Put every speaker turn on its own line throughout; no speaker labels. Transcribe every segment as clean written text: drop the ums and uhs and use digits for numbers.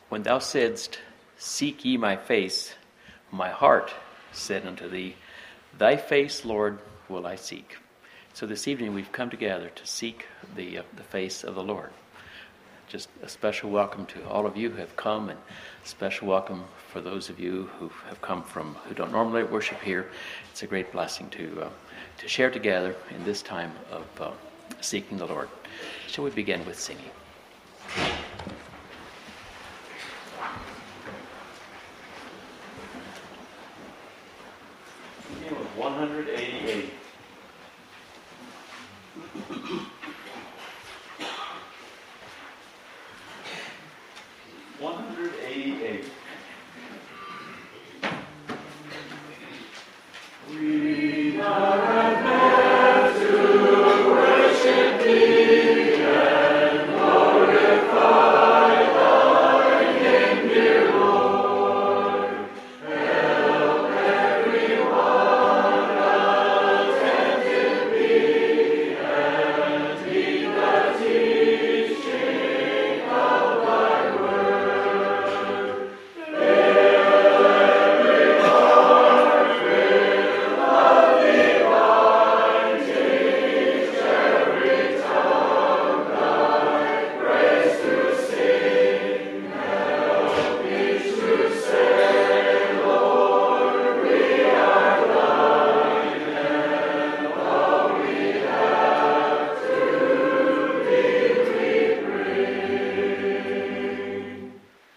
When thou saidst, Seek ye my face, my heart said unto thee, Thy face, Lord, will I seek. So this evening we've come together to seek the face of the Lord. Just a special welcome to all of you who have come, and a special welcome for those of you who have come from, who don't normally worship here. It's a great blessing to share together in this time of seeking the Lord. Shall we begin with singing? Begin with 188. We are meant to worship Thee and glorify Thy name, dear Lord. Help every one attentive be, and heed the teaching of Thy word. Fill every heart with love divine, teach every tongue Thy praise to sing. Help each to say, Lord, we are Thine, and all we have to Thee we bring.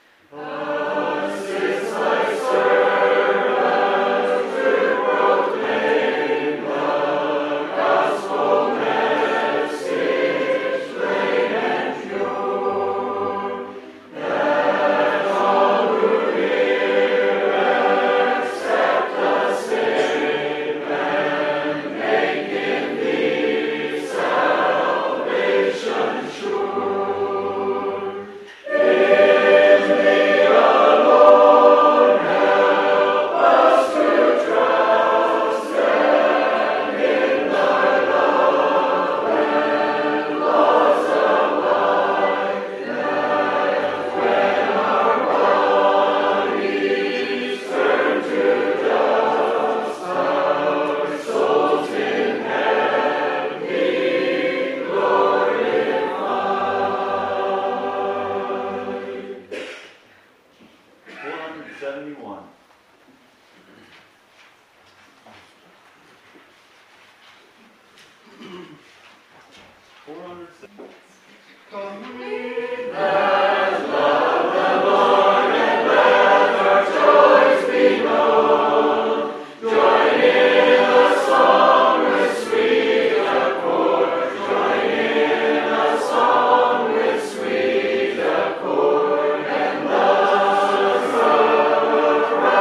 Assist Thy servants to proclaim the gospel message plain and pure, that all who hear accept the same, and make in Thee salvation sure. In Thee alone help us to trust, and in Thy love and laws abide, that when our bodies turn to dust, our souls in heaven be glorified. 471. Christ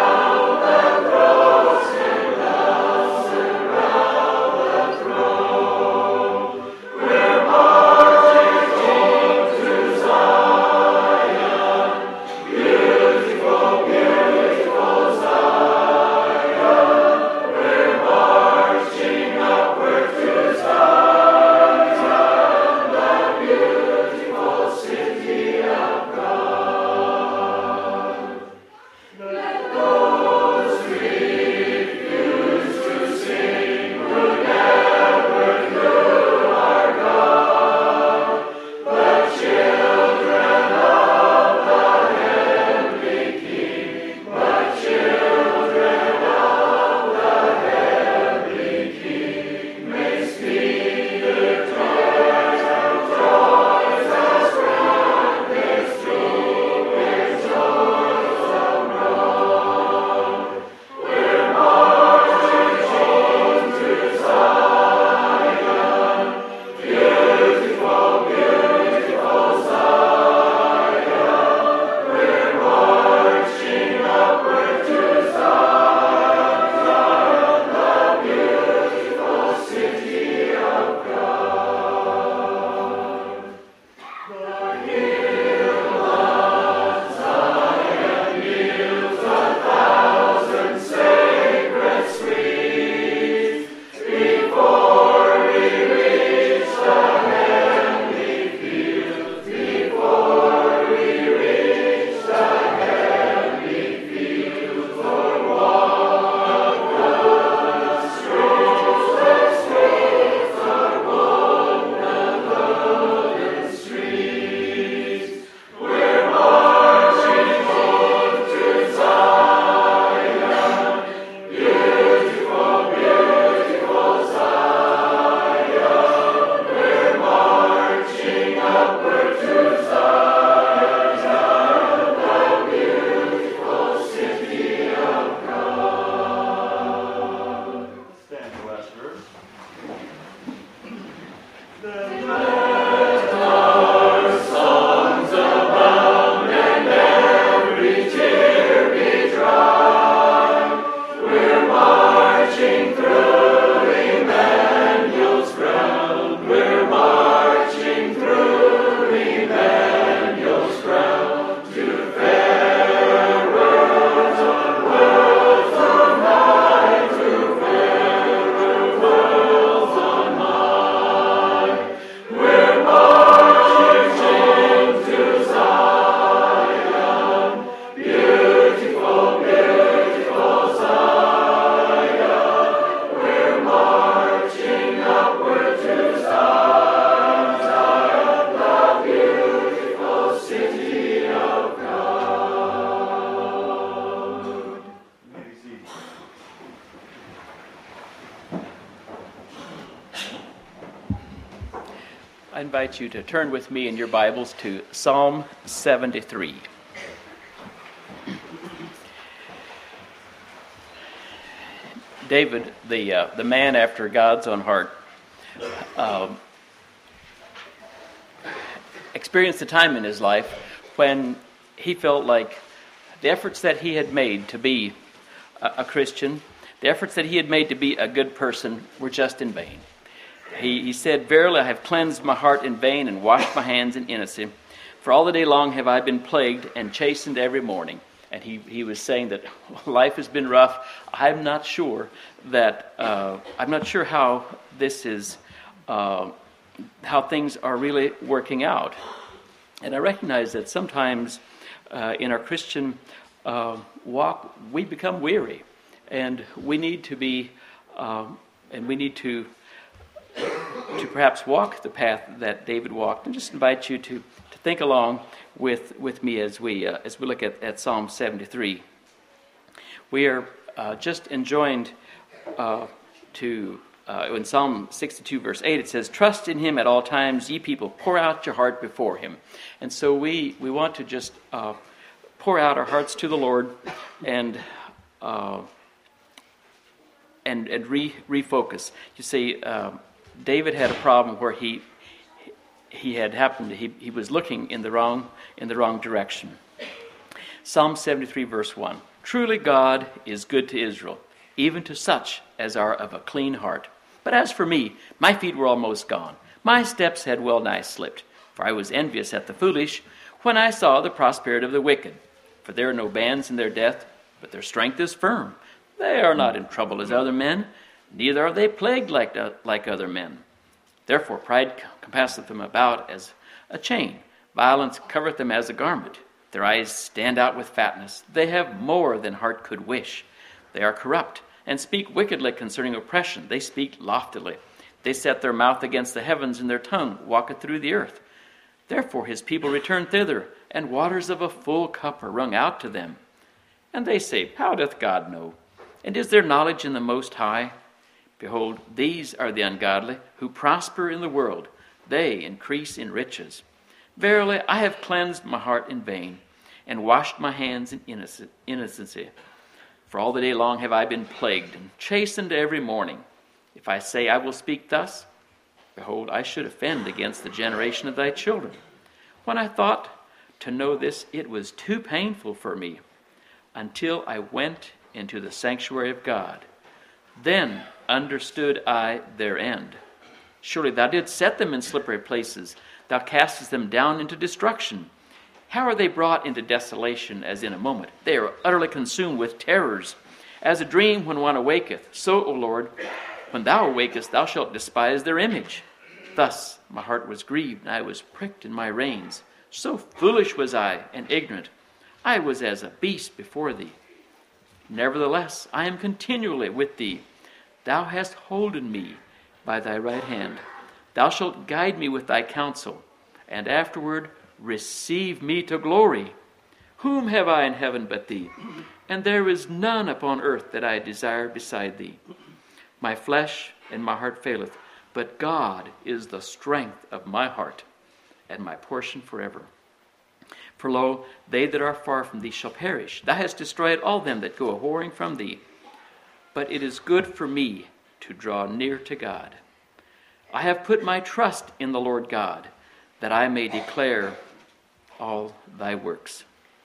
I invite you to turn with me in your Bibles to Psalm 73. David, the man after God's own heart, experienced a time in his life when he felt like the efforts that he had made to be a Christian, the efforts that he had made to be a good person were just in vain. He said, "Verily I have cleansed my heart in vain and washed my hands in innocency. For all the day long have I been plagued and chastened every morning." And he was saying that life has been rough. I'm not sure how this is, how things are really working out. And I recognize that sometimes in our Christian walk we become weary, and we need to be, to perhaps walk the path that David walked. And just invite you to think along with me as we look at Psalm 73. We are just enjoined in Psalm 62 verse 8 it says, "Trust in him at all times, ye people, pour out your heart before him." And so we want to just pour out our hearts to the Lord and refocus. You see, David had a problem where he was looking in the wrong direction. Psalm 73 verse 1. "Truly God is good to Israel, even to such as are of a clean heart. But as for me, my feet were almost gone. My steps had well nigh slipped. For I was envious at the foolish when I saw the prosperity of the wicked. For there are no bands in their death, but their strength is firm. They are not in trouble as other men, neither are they plagued like other men. Therefore pride compasseth them about as a chain. Violence covereth them as a garment. Their eyes stand out with fatness. They have more than heart could wish. They are corrupt, and speak wickedly concerning oppression. They speak loftily. They set their mouth against the heavens, and their tongue walketh through the earth. Therefore his people return thither, and waters of a full cup are wrung out to them. And they say, How doth God know? And is there knowledge in the Most High? Behold, these are the ungodly, who prosper in the world. They increase in riches. Verily, I have cleansed my heart in vain, and washed my hands in innocency. For all the day long have I been plagued, and chastened every morning. If I say I will speak thus, behold, I should offend against the generation of thy children. When I thought to know this, it was too painful for me, until I went into the sanctuary of God. Then understood I their end. Surely thou didst set them in slippery places. Thou castest them down into destruction. How are they brought into desolation as in a moment? They are utterly consumed with terrors. As a dream when one awaketh, so, O Lord, when thou awakest, thou shalt despise their image. Thus my heart was grieved, and I was pricked in my reins. So foolish was I and ignorant. I was as a beast before thee. Nevertheless, I am continually with thee. Thou hast holden me by thy right hand. Thou shalt guide me with thy counsel, and afterward receive me to glory. Whom have I in heaven but thee? And there is none upon earth that I desire beside thee. My flesh and my heart faileth, but God is the strength of my heart, and my portion forever. For lo, they that are far from thee shall perish. Thou hast destroyed all them that go a-whoring from thee. But it is good for me to draw near to God. I have put my trust in the Lord God, that I may declare all thy works.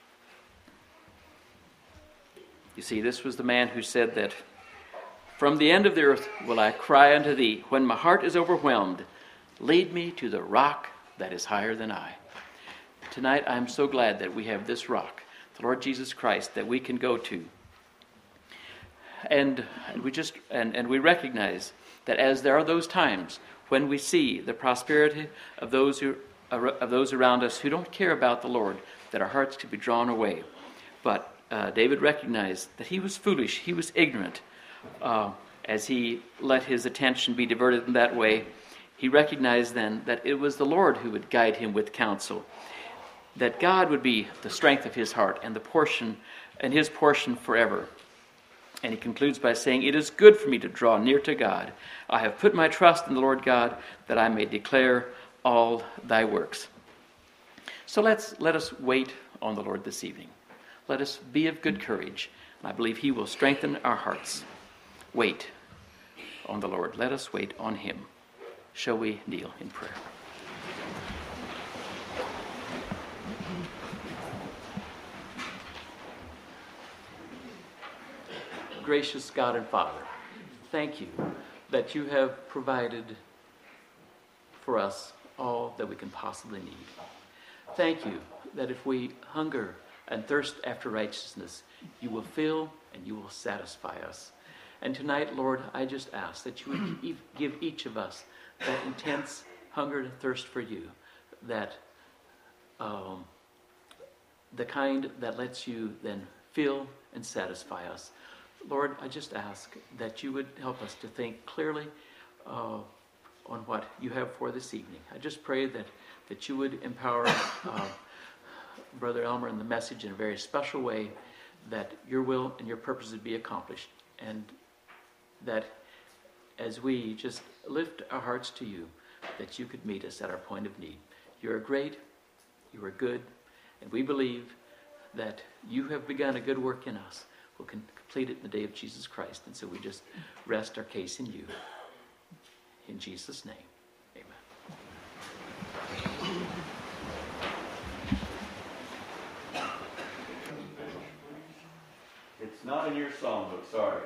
You see, this was the man who said that, From the end of the earth will I cry unto thee. When my heart is overwhelmed, lead me to the rock that is higher than I. Tonight, I'm so glad that we have this rock, the Lord Jesus Christ, that we can go to. And we recognize that as there are those times when we see the prosperity of those around us who don't care about the Lord, that our hearts could be drawn away. But David recognized that he was foolish, he was ignorant. As he let his attention be diverted in that way, he recognized then that it was the Lord who would guide him with counsel, that God would be the strength of his heart and his portion forever. And he concludes by saying, It is good for me to draw near to God. I have put my trust in the Lord God, that I may declare all thy works. So let us wait on the Lord this evening. Let us be of good courage. And I believe he will strengthen our hearts. Wait on the Lord. Let us wait on him. Shall we kneel in prayer? Gracious God and Father, thank you that you have provided for us all that we can possibly need. Thank you that if we hunger and thirst after righteousness, you will fill and you will satisfy us. And tonight, Lord, I just ask that you would give each of us that intense hunger and thirst for you, that the kind that lets you then fill and satisfy us. Lord, I just ask that you would help us to think clearly on what you have for this evening. I just pray that you would empower Brother Elmer in the message in a very special way, that your will and your purpose would be accomplished, and that as we just lift our hearts to you, that you could meet us at our point of need. You are great, you are good, and we believe that you have begun a good work in us. We'll complete it in the day of Jesus Christ. And so we just rest our case in you. In Jesus' name, amen.
It's not in your songbook, sorry.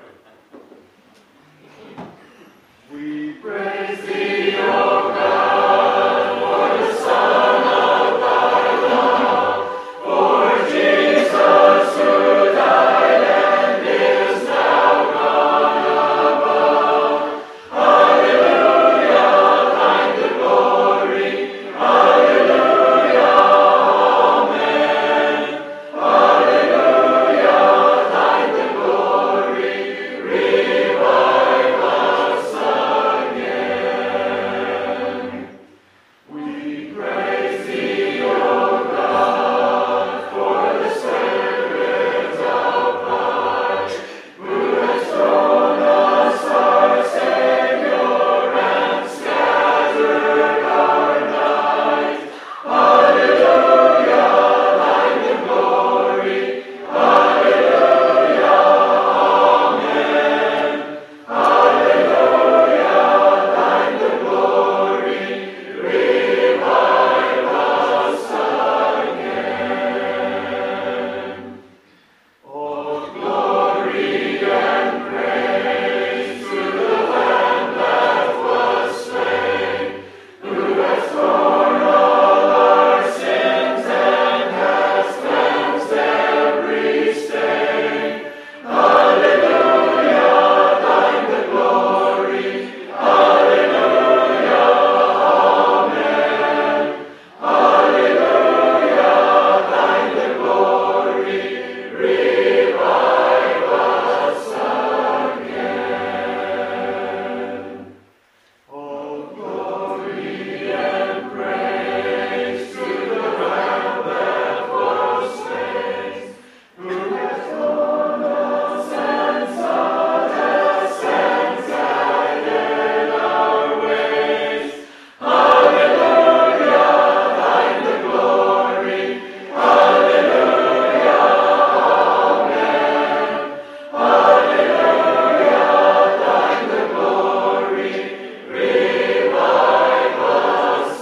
We praise thee, O God, for the Son of thy love, for Jesus who died and is now gone above. Hallelujah, thine the glory. Hallelujah, amen. Hallelujah, thine the glory. Revive us again. We praise thee, O God, for the servants of light, who has shown us our Savior and scattered our night. Hallelujah, thine the glory. Hallelujah, amen. Hallelujah, thine the glory. Revive us again. All glory and praise to the Lamb that was slain, who has borne all our sins and has cleansed every stain. Hallelujah, thine the glory. Hallelujah, amen. Hallelujah, thine the glory. Revive us again. All glory and praise to the Lamb that was slain, who has borne all sins of us and guided our ways. Hallelujah, thine the glory. Hallelujah, amen. Hallelujah, thine the glory. Revive us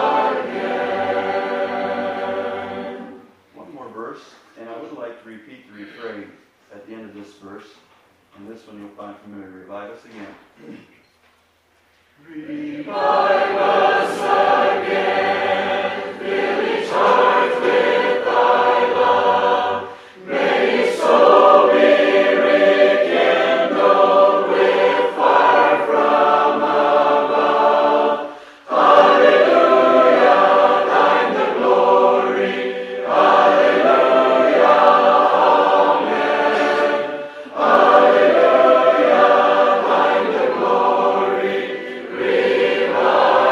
again. One more verse, and I would like to repeat the refrain at the end of this verse, and this one you'll find familiar. Revive us again. Revive us again, fill each heart with thy love. May each soul be rekindled with fire from above. Hallelujah, thine the glory. Hallelujah, amen. Hallelujah, thine the glory. Revive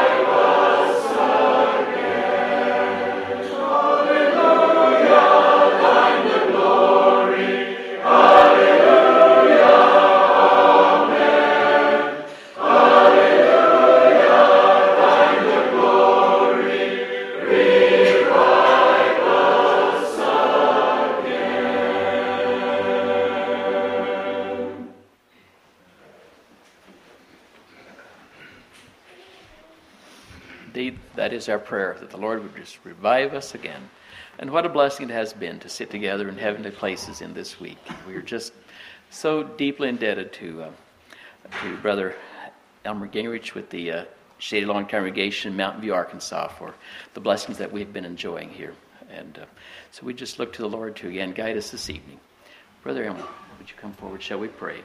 that is our prayer, that the Lord would just revive us again. And what a blessing it has been to sit together in heavenly places in this week. We are just so deeply indebted to Brother Elmer Gingrich with the Shady Lawn Congregation in Mountain View, Arkansas, for the blessings that we've been enjoying here. And so we just look to the Lord to again guide us this evening. Brother Elmer, would you come forward? Shall we pray?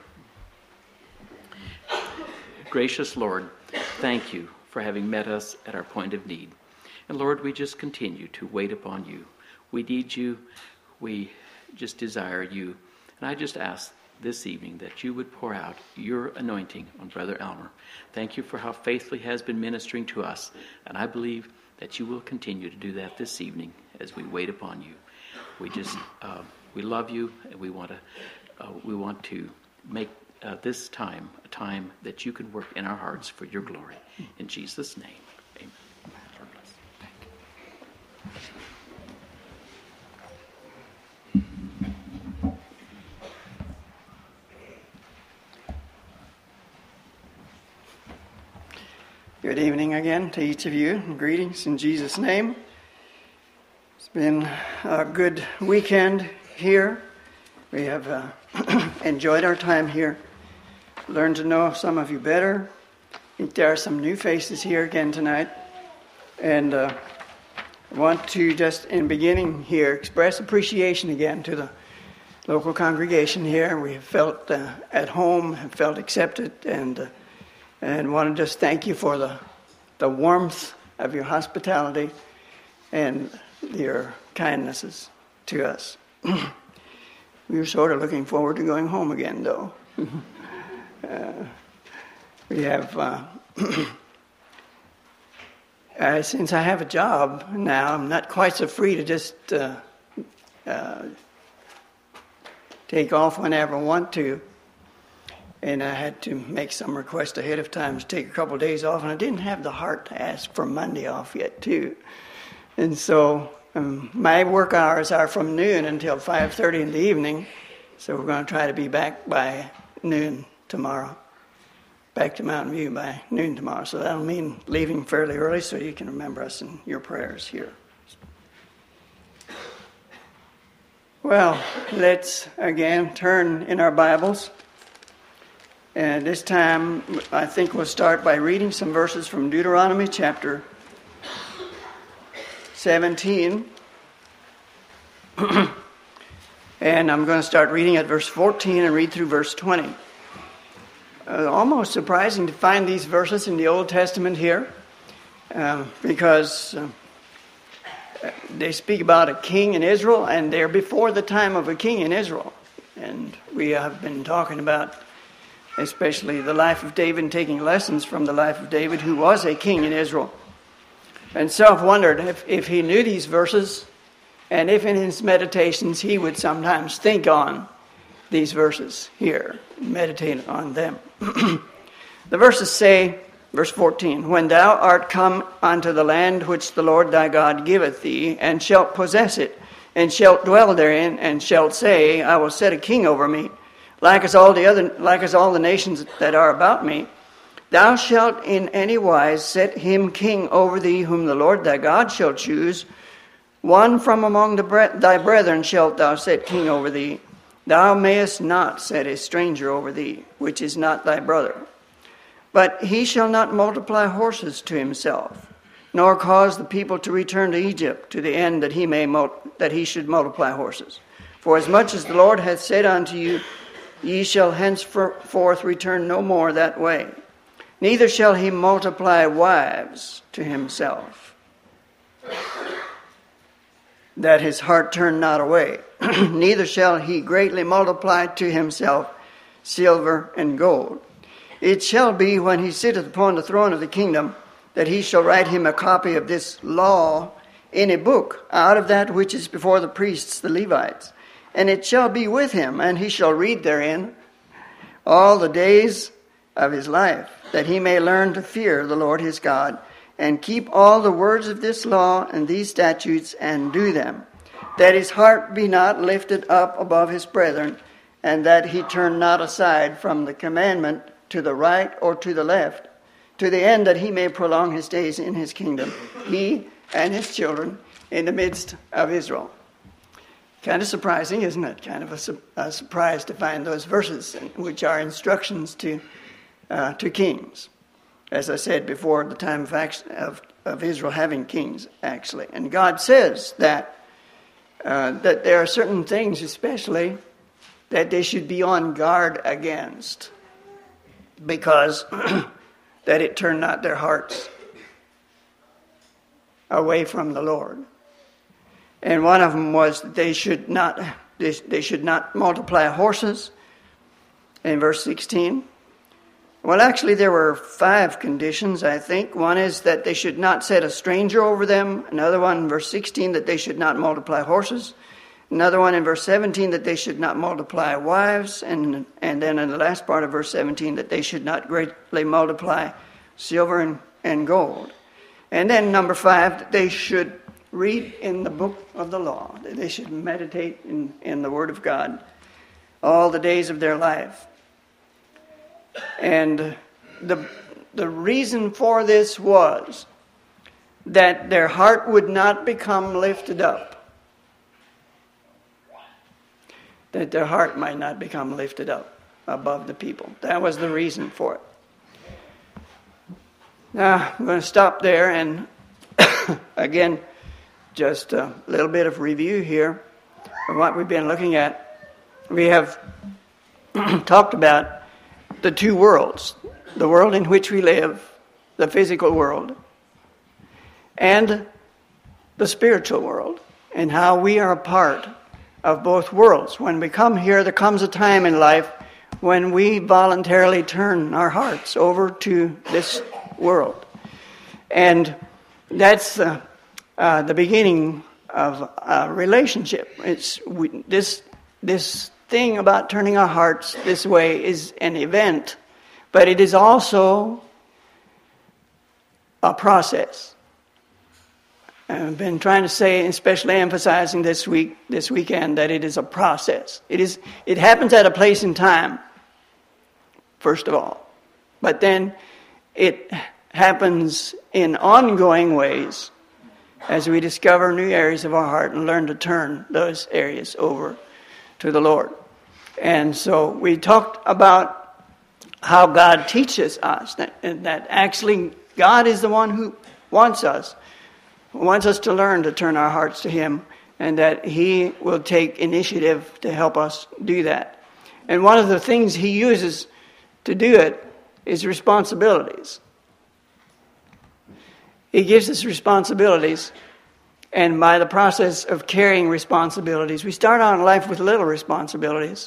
Gracious Lord, thank you for having met us at our point of need. And Lord, we just continue to wait upon you. We need you. We just desire you. And I just ask this evening that you would pour out your anointing on Brother Elmer. Thank you for how faithfully he has been ministering to us. And I believe that you will continue to do that this evening as we wait upon you. We just, we love you, and we want to make this time a time that you can work in our hearts for your glory. In Jesus' name, amen. Lord bless. Thank you.
Good evening again to each of you, and greetings in Jesus' name. It's been a good weekend here. We have enjoyed our time here, learned to know some of you better. I think there are some new faces here again tonight. And I want to just, in beginning here, express appreciation again to the local congregation here. We have felt at home, have felt accepted, and want to just thank you for the warmth of your hospitality and your kindnesses to us. We were sort of looking forward to going home again, though. We have, since I have a job now, I'm not quite so free to just take off whenever I want to. And I had to make some request ahead of time to take a couple of days off. And I didn't have the heart to ask for Monday off yet, too. And so my work hours are from noon until 5:30 in the evening. So we're going to try to be back by noon tomorrow. Back to Mountain View by noon tomorrow. So that'll mean leaving fairly early so you can remember us in your prayers here. Well, let's again turn in our Bibles. And this time, I think we'll start by reading some verses from Deuteronomy chapter 17. And I'm going to start reading at verse 14 and read through verse 20. Almost surprising to find these verses in the Old Testament here, because they speak about a king in Israel, and they're before the time of a king in Israel. And we have been talking about especially the life of David and taking lessons from the life of David, who was a king in Israel. And so I've wondered if he knew these verses, and if in his meditations he would sometimes think on these verses here, meditate on them. The verses say, verse 14, "When thou art come unto the land which the Lord thy God giveth thee, and shalt possess it, and shalt dwell therein, and shalt say, I will set a king over me, like as all the nations that are about me, thou shalt in any wise set him king over thee, whom the Lord thy God shall choose. One from among thy brethren shalt thou set king over thee. Thou mayest not set a stranger over thee, which is not thy brother. But he shall not multiply horses to himself, nor cause the people to return to Egypt, to the end that he should multiply horses. For as much as the Lord hath said unto you, ye shall henceforth return no more that way. Neither shall he multiply wives to himself, that his heart turn not away. Neither shall he greatly multiply to himself silver and gold. It shall be, when he sitteth upon the throne of the kingdom, that he shall write him a copy of this law in a book, out of that which is before the priests, the Levites. And it shall be with him, and he shall read therein all the days of his life, that he may learn to fear the Lord his God, and keep all the words of this law and these statutes, and do them, that his heart be not lifted up above his brethren, and that he turn not aside from the commandment to the right or to the left, to the end that he may prolong his days in his kingdom, he and his children in the midst of Israel. Kind of surprising, isn't it? Kind of a surprise to find those verses, which are instructions to kings. As I said before, the time of Israel having kings, actually. And God says that there are certain things, especially, that they should be on guard against, because that it turn not their hearts away from the Lord. And one of them was that they should not multiply horses, in verse 16. Well, actually, there were 5 conditions, I think. One is that they should not set a stranger over them. Another one in verse 16, that they should not multiply horses. Another one in verse 17, that they should not multiply wives. And then in the last part of verse 17, that they should not greatly multiply silver and gold. And then number 5, that they should read in the book of the law. That they should meditate in the Word of God all the days of their life. And the reason for this was that their heart would not become lifted up. That their heart might not become lifted up above the people. That was the reason for it. Now, I'm going to stop there and again, just a little bit of review here of what we've been looking at. We have talked about the 2 worlds, the world in which we live, the physical world, and the spiritual world, and how we are a part of both worlds. When we come here, there comes a time in life when we voluntarily turn our hearts over to this world. And that's the beginning of a relationship. This thing about turning our hearts this way is an event, but it is also a process. I've been trying to say, especially emphasizing this weekend, that it is a process. It happens at a place in time, first of all, but then it happens in ongoing ways as we discover new areas of our heart and learn to turn those areas over to the Lord. And so we talked about how God teaches us that actually God is the one who wants us to learn to turn our hearts to Him, and that He will take initiative to help us do that. And one of the things He uses to do it is responsibilities. He gives us responsibilities, and by the process of carrying responsibilities, we start out in life with little responsibilities.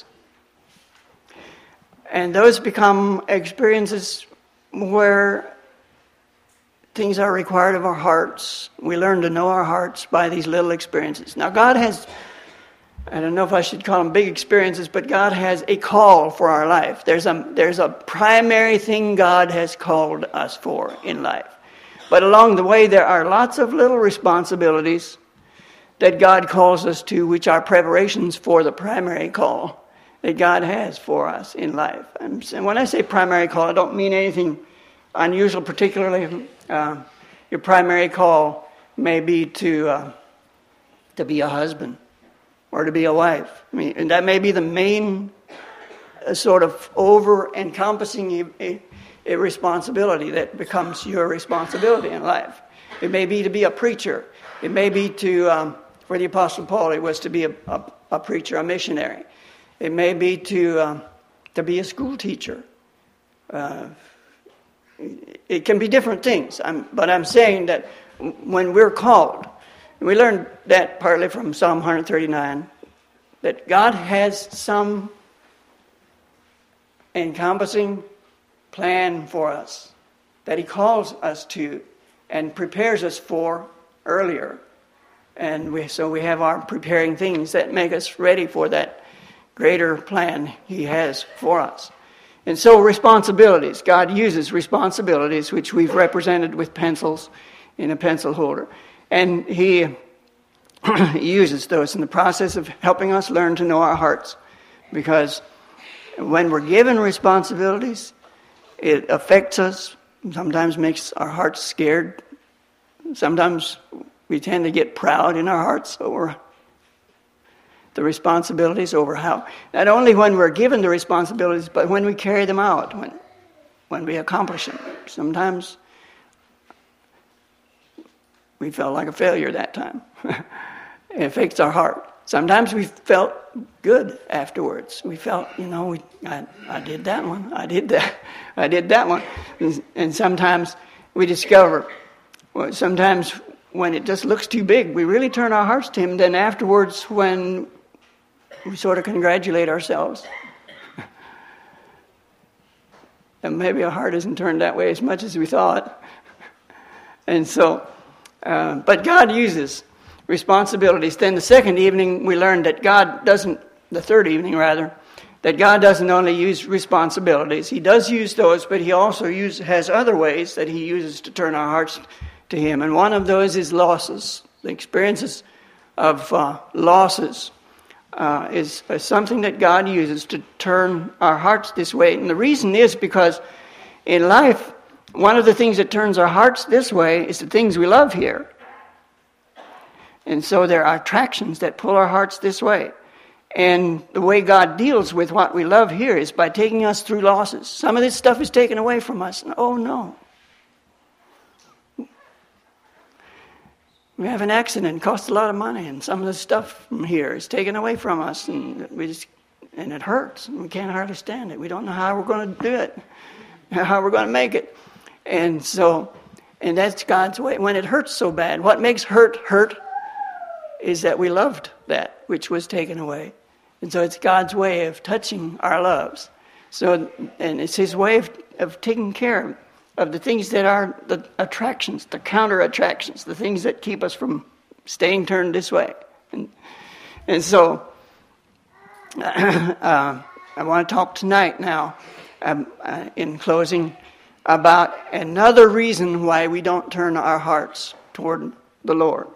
And those become experiences where things are required of our hearts. We learn to know our hearts by these little experiences. Now, God has, I don't know if I should call them big experiences, but God has a call for our life. There's a primary thing God has called us for in life. But along the way, there are lots of little responsibilities that God calls us to, which are preparations for the primary call that God has for us in life. And when I say primary call, I don't mean anything unusual, particularly. Your primary call may be to be a husband or to be a wife. I mean, and that may be the main sort of over-encompassing a responsibility that becomes your responsibility in life. It may be to be a preacher. It may be to, for the Apostle Paul, it was to be a preacher, a missionary. It may be to be a school teacher. It can be different things. But I'm saying that when we're called, and we learned that partly from Psalm 139, that God has some encompassing plan for us that He calls us to and prepares us for earlier. And so we have our preparing things that make us ready for that greater plan He has for us. And so responsibilities. God uses responsibilities, which we've represented with pencils in a pencil holder. And He uses those in the process of helping us learn to know our hearts. Because when we're given responsibilities, it affects us sometimes makes our hearts scared. Sometimes we tend to get proud in our hearts over the responsibilities, over how, not only when we're given the responsibilities, but when we carry them out, when we accomplish them. Sometimes we felt like a failure that time. It affects our heart. Sometimes we felt good afterwards. We felt, I did that one. I did that one. And sometimes we discover, sometimes when it just looks too big, we really turn our hearts to Him. Then afterwards, when we sort of congratulate ourselves, and maybe our heart isn't turned that way as much as we thought. And so, but God uses responsibilities. Then the second evening we learned that the third evening rather, that God doesn't only use responsibilities. He does use those, but He also has other ways that He uses to turn our hearts to Him. And one of those is losses. The experiences of losses is something that God uses to turn our hearts this way. And the reason is because in life, one of the things that turns our hearts this way is the things we love here. And so there are attractions that pull our hearts this way. And the way God deals with what we love here is by taking us through losses. Some of this stuff is taken away from us. And oh no. We have an accident, it costs a lot of money, and some of the stuff from here is taken away from us, and it hurts. And we can't hardly stand it. We don't know how we're going to do it, how we're going to make it. And that's God's way. When it hurts so bad, what makes hurt is that we loved that which was taken away. And so it's God's way of touching our loves. So, and it's His way of taking care of the things that are the attractions, the counter attractions, the things that keep us from staying turned this way. And so I want to talk tonight now, in closing, about another reason why we don't turn our hearts toward the Lord.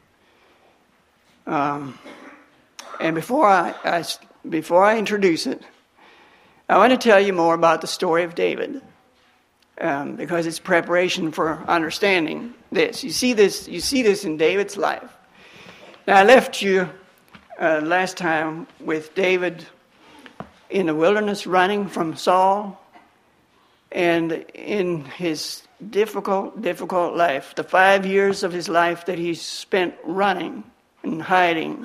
And before I introduce it, I want to tell you more about the story of David, because it's preparation for understanding this. You see this in David's life. Now, I left you last time with David in the wilderness running from Saul, and in his difficult life, the 5 years of his life that he spent running and hiding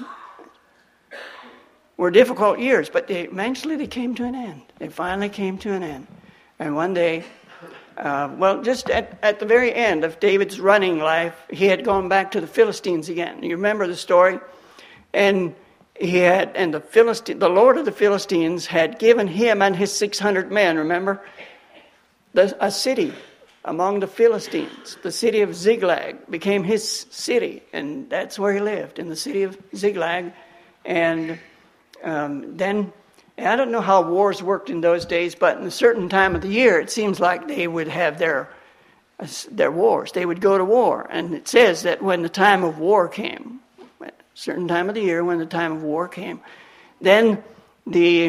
were difficult years, but eventually they came to an end. They finally came to an end. And one day, just at the very end of David's running life, he had gone back to the Philistines again. You remember the story? And the Lord of the Philistines had given him and his 600 men, remember, a city among the Philistines. The city of Ziklag became his city, and that's where he lived, in the city of Ziklag. And then, I don't know how wars worked in those days, but in a certain time of the year, it seems like they would have their wars. They would go to war. And it says that when the time of war came, a certain time of the year when the time of war came, then the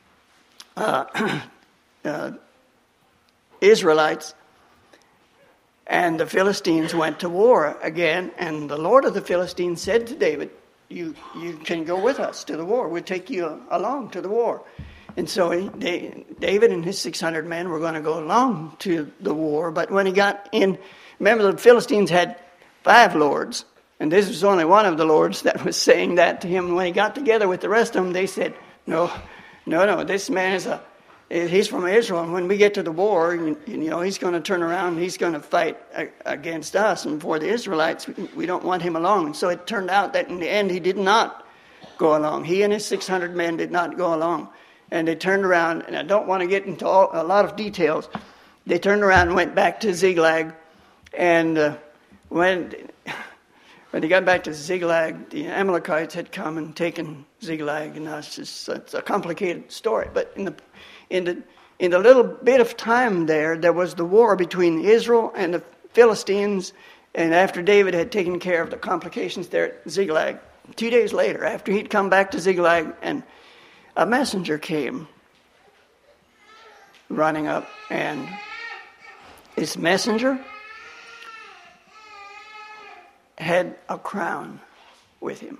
Israelites and the Philistines went to war again. And the Lord of the Philistines said to David, You can go with us to the war. We'll take you along to the war. And so David and his 600 men were going to go along to the war. But when he got in, remember the Philistines had 5 lords. And this was only one of the lords that was saying that to him. When he got together with the rest of them, they said, no, this man he's from Israel. And when we get to the war, he's going to turn around and he's going to fight against us. And for the Israelites, we don't want him along. And so it turned out that in the end, he did not go along. He and his 600 men did not go along. And they turned around, and I don't want to get into a lot of details. They turned around and went back to Ziklag. And when they got back to Ziklag, the Amalekites had come and taken Ziklag. And it's a complicated story. But in the little bit of time there was the war between Israel and the Philistines. And after David had taken care of the complications there at Ziklag, 2 days later, after he'd come back to Ziklag, and a messenger came running up and this messenger had a crown with him.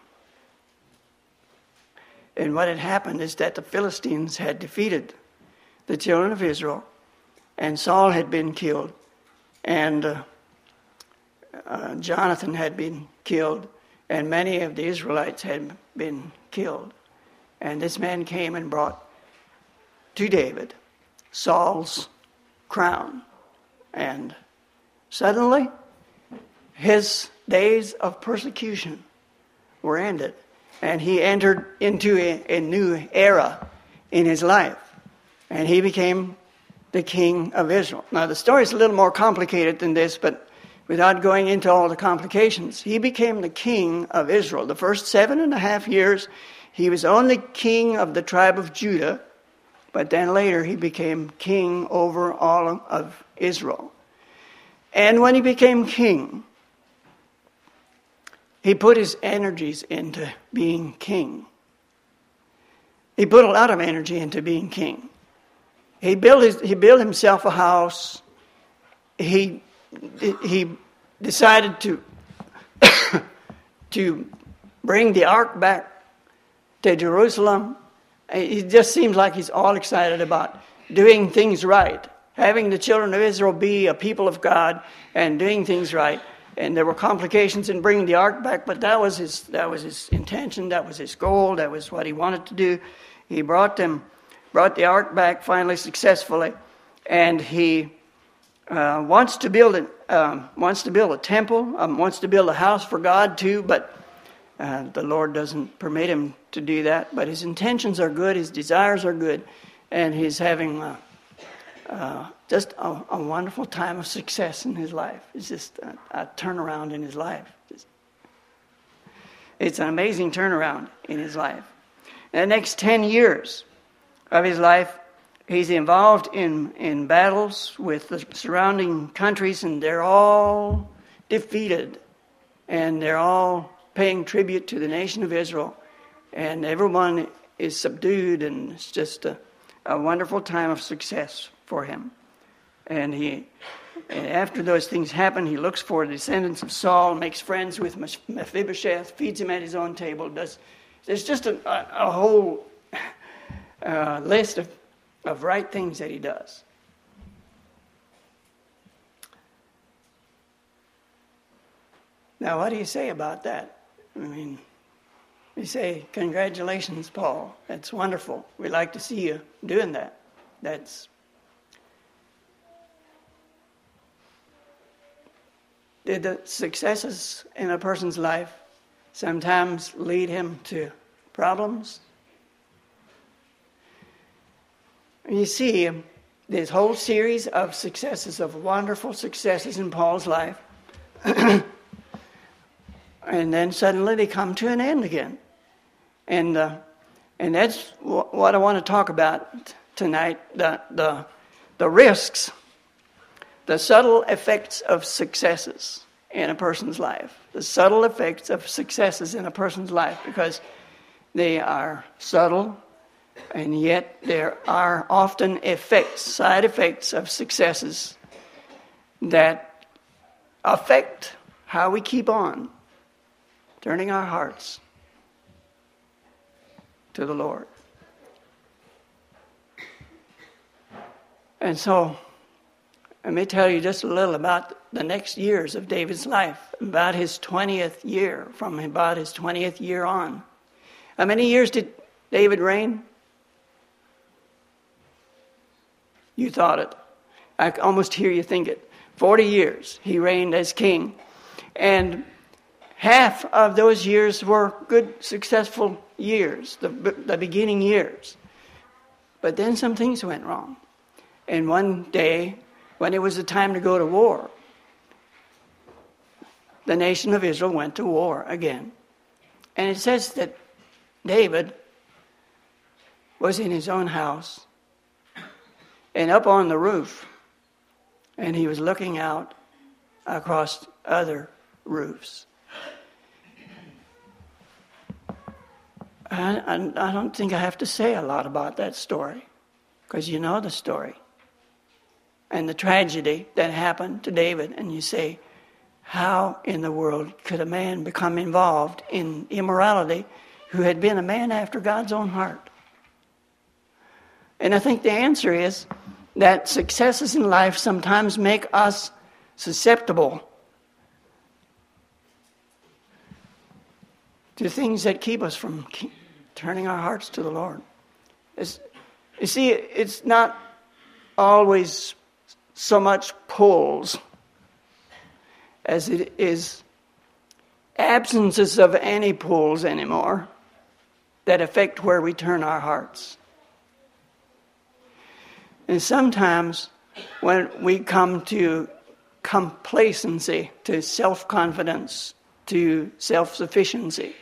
And what had happened is that the Philistines had defeated the children of Israel, and Saul had been killed, and Jonathan had been killed, and many of the Israelites had been killed. And this man came and brought to David Saul's crown. And suddenly, his days of persecution were ended. And he entered into a new era in his life. And he became the king of Israel. Now, the story is a little more complicated than this, but without going into all the complications, he became the king of Israel. The first 7.5 years, he was only king of the tribe of Judah, but then later he became king over all of Israel. And when he became king, he put his energies into being king. He put a lot of energy into being king. He built himself a house. He decided to bring the ark back to Jerusalem. It just seems like he's all excited about doing things right, having the children of Israel be a people of God and doing things right. And there were complications in bringing the ark back, but that was his intention, that was his goal, that was what he wanted to do. He brought the ark back finally successfully, and he wants to build a temple, wants to build a house for God too, but the Lord doesn't permit him to do that. But his intentions are good, his desires are good, and he's having just a wonderful time of success in his life. It's just a turnaround in his life. It's an amazing turnaround in his life. In the next 10 years of his life, he's involved in battles with the surrounding countries, and they're all defeated, and they're all paying tribute to the nation of Israel, and everyone is subdued, and it's just a wonderful time of success for him. And after those things happen, he looks for the descendants of Saul, makes friends with Mephibosheth, feeds him at his own table. There's just a whole list of right things that he does. Now, what do you say about that? I mean, you say, congratulations, Paul. That's wonderful. We'd like to see you doing that. Did the successes in a person's life sometimes lead him to problems? You see, this whole series of successes, of wonderful successes in Paul's life, and then suddenly they come to an end again. And that's what I want to talk about tonight, the risks, the subtle effects of successes in a person's life. The subtle effects of successes in a person's life, because they are subtle, and yet there are often side effects of successes that affect how we keep on turning our hearts to the Lord. And so, let me tell you just a little about the next years of David's life, about his 20th year, from about his 20th year on. How many years did David reign? You thought it. I almost hear you think it. 40 years he reigned as king. And half of those years were good, successful years, the beginning years. But then some things went wrong. And one day, when it was the time to go to war, the nation of Israel went to war again. And it says that David was in his own house and up on the roof, and he was looking out across other roofs. I don't think I have to say a lot about that story, because you know the story. and the tragedy that happened to David, and you say, how in the world could a man become involved in immorality who had been a man after God's own heart? And I think the answer is that successes in life sometimes make us susceptible to things that keep us from turning our hearts to the Lord. You see, it's not always so much pulls as it is absences of any pulls anymore that affect where we turn our hearts. And sometimes when we come to complacency, to self-confidence, to self-sufficiency,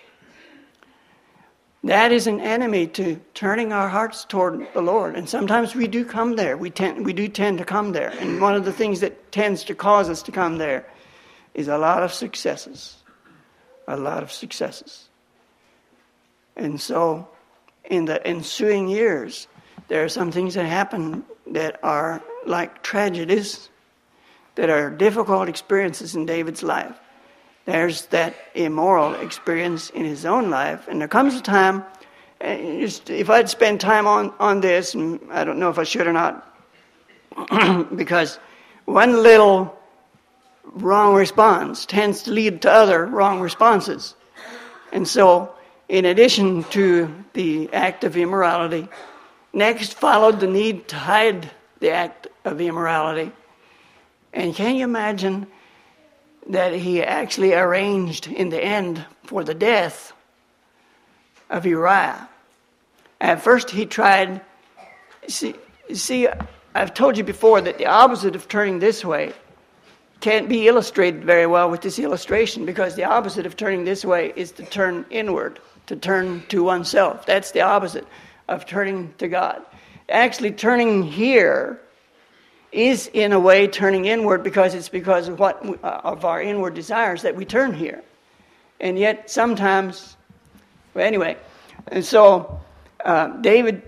that is an enemy to turning our hearts toward the Lord. And sometimes we do come there. We do tend to come there. And one of the things that tends to cause us to come there is a lot of successes. A lot of successes. And so in the ensuing years, there are some things that happen that are like tragedies, that are difficult experiences in David's life. There's that immoral experience in his own life. And there comes a time, if I'd spend time on this, and I don't know if I should or not, because one little wrong response tends to lead to other wrong responses. And so, in addition to the act of immorality, next followed the need to hide the act of immorality. And can you imagine that he actually arranged in the end for the death of Uriah? At first he tried, see, I've told you before that the opposite of turning this way can't be illustrated very well with this illustration, because the opposite of turning this way is to turn inward, to turn to oneself. That's the opposite of turning to God. Actually, turning here is in a way turning inward, because it's because of of our inward desires that we turn here. And yet sometimes, well, anyway, and so David,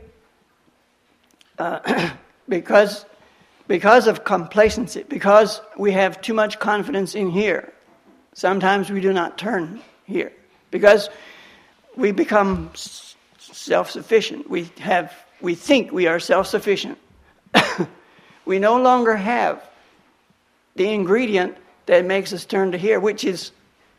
because of complacency, because we have too much confidence in here, sometimes we do not turn here, because we become self-sufficient. We think we are self-sufficient. We no longer have the ingredient that makes us turn to here, which is,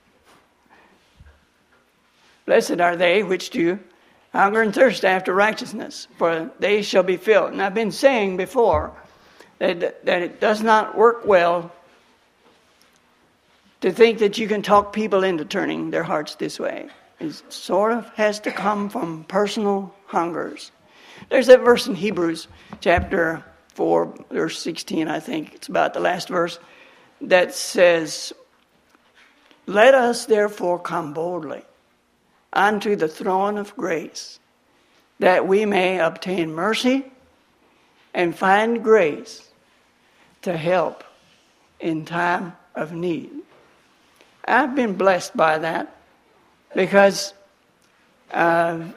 blessed are they which do hunger and thirst after righteousness, for they shall be filled. And I've been saying before that it does not work well to think that you can talk people into turning their hearts this way. It sort of has to come from personal hungers. There's that verse in Hebrews chapter 4, verse 16, I think. It's about the last verse, that says, "Let us therefore come boldly unto the throne of grace, that we may obtain mercy and find grace to help in time of need." I've been blessed by that, because the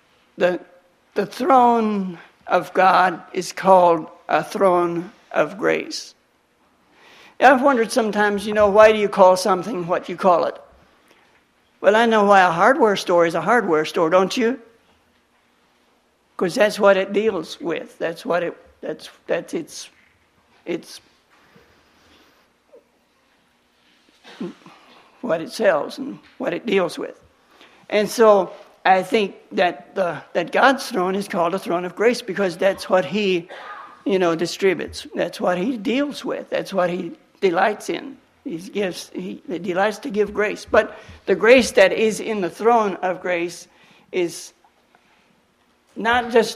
throne of God is called a throne of grace. I've wondered sometimes, why do you call something what you call it? Well, I know why a hardware store is a hardware store, don't you? Because that's what it deals with. That's it's what it sells and what it deals with. And so I think that God's throne is called a throne of grace, because that's what He, distributes. That's what He deals with. That's what He delights in. He delights to give grace. But the grace that is in the throne of grace is not just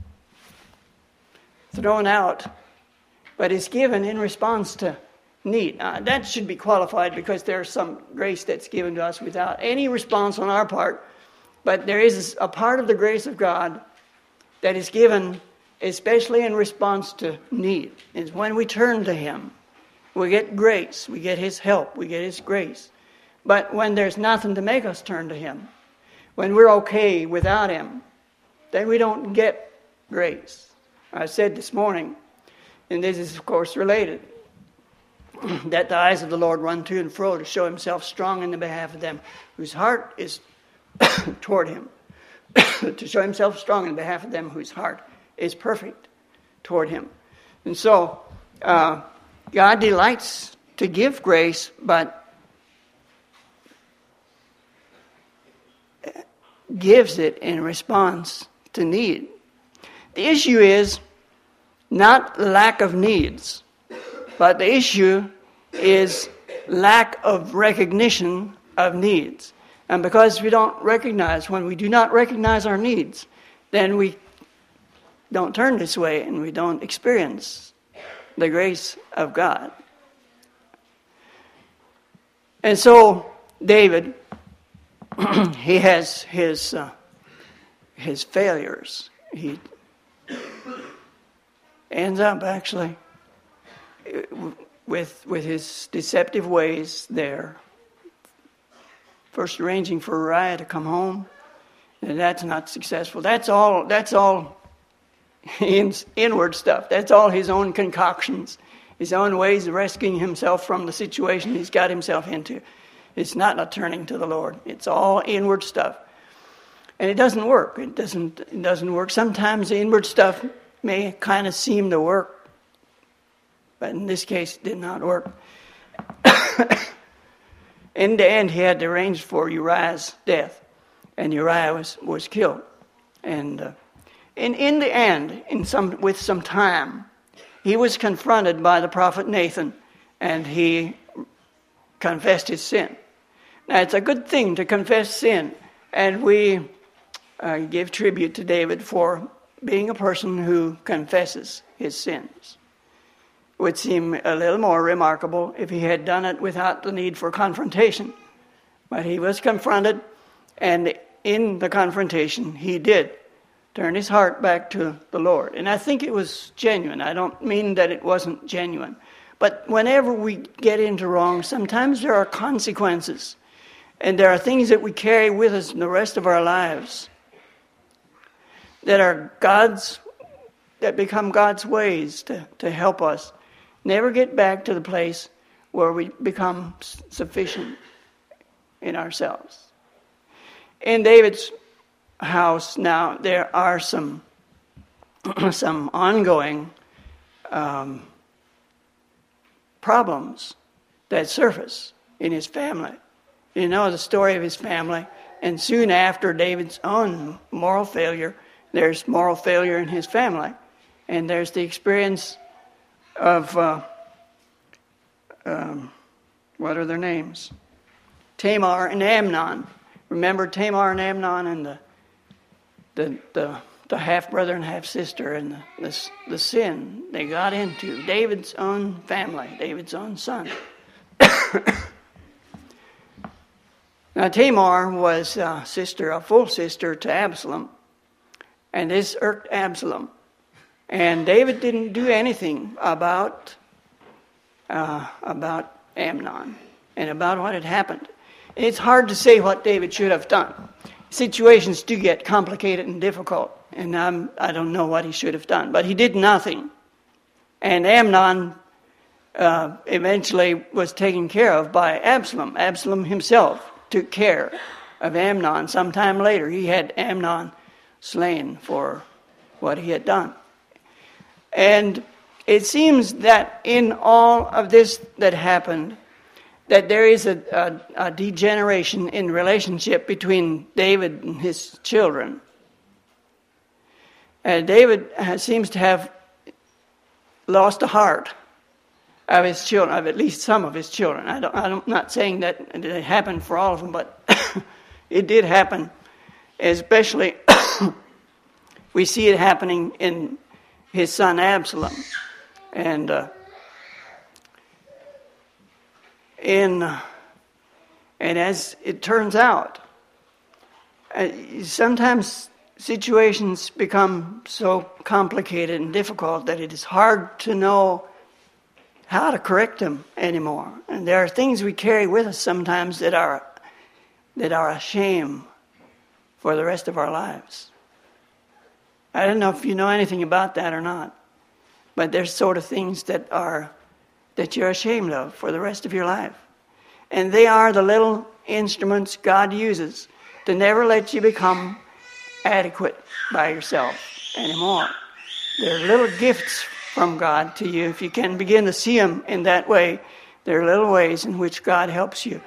thrown out, but is given in response to need. That should be qualified, because there's some grace that's given to us without any response on our part. But there is a part of the grace of God that is given especially in response to need. It's when we turn to Him. We get grace. We get His help. We get His grace. But when there's nothing to make us turn to Him, when we're okay without Him, then we don't get grace. I said this morning And this is, of course, related. That the eyes of the Lord run to and fro to show himself strong in the behalf of them whose heart is toward him. To show himself strong in behalf of them whose heart is perfect toward him. And so, God delights to give grace, but gives it in response to need. The issue is not lack of needs, but the issue is lack of recognition of needs. And because when we do not recognize our needs, then we don't turn this way and we don't experience the grace of God. And so David, he has his failures. He ends up actually with his deceptive ways there. First arranging for Uriah to come home, and that's not successful. That's all inward stuff. That's all his own concoctions, his own ways of rescuing himself from the situation he's got himself into. It's not a turning to the Lord. It's all inward stuff. And it doesn't work. It doesn't work. Sometimes the inward stuff may kind of seem to work, but in this case it did not work. In the end, he had to arrange for Uriah's death, and Uriah was killed. And in the end, with some time, he was confronted by the prophet Nathan, and he confessed his sin. Now, it's a good thing to confess sin, and we give tribute to David for being a person who confesses his sins. It would seem a little more remarkable if he had done it without the need for confrontation. But he was confronted, and in the confrontation, he did turn his heart back to the Lord. And I think it was genuine. I don't mean that it wasn't genuine. But whenever we get into wrong, sometimes there are consequences. And there are things that we carry with us in the rest of our lives that are that become God's ways to help us never get back to the place where we become sufficient in ourselves. In David's house now, there are some ongoing problems that surface in his family. You know the story of his family, and soon after David's own moral failure, there's moral failure in his family, and there's the experience of what are their names? Tamar and Amnon. Remember Tamar and Amnon and the half brother and half sister and the sin they got into. David's own family, David's own son. Now Tamar was a full sister to Absalom, and this irked Absalom. And David didn't do anything about Amnon and about what had happened. It's hard to say what David should have done. Situations do get complicated and difficult, and I don't know what he should have done. But he did nothing. And Amnon eventually was taken care of by Absalom. Absalom himself took care of Amnon. Sometime later, he had Amnon slain for what he had done. And it seems that in all of this that happened, that there is a degeneration in relationship between David and his children. David seems to have lost the heart of his children, of at least some of his children. I'm not saying that it happened for all of them, but it did happen. Especially, we see it happening in his son Absalom. And as it turns out, sometimes situations become so complicated and difficult that it is hard to know how to correct them anymore. And there are things we carry with us sometimes that are a shame for the rest of our lives. I don't know if you know anything about that or not. but there's sort of things that you're ashamed of for the rest of your life. And they are the little instruments God uses to never let you become adequate by yourself anymore. They're little gifts from God to you. If you can begin to see them in that way, there are little ways in which God helps you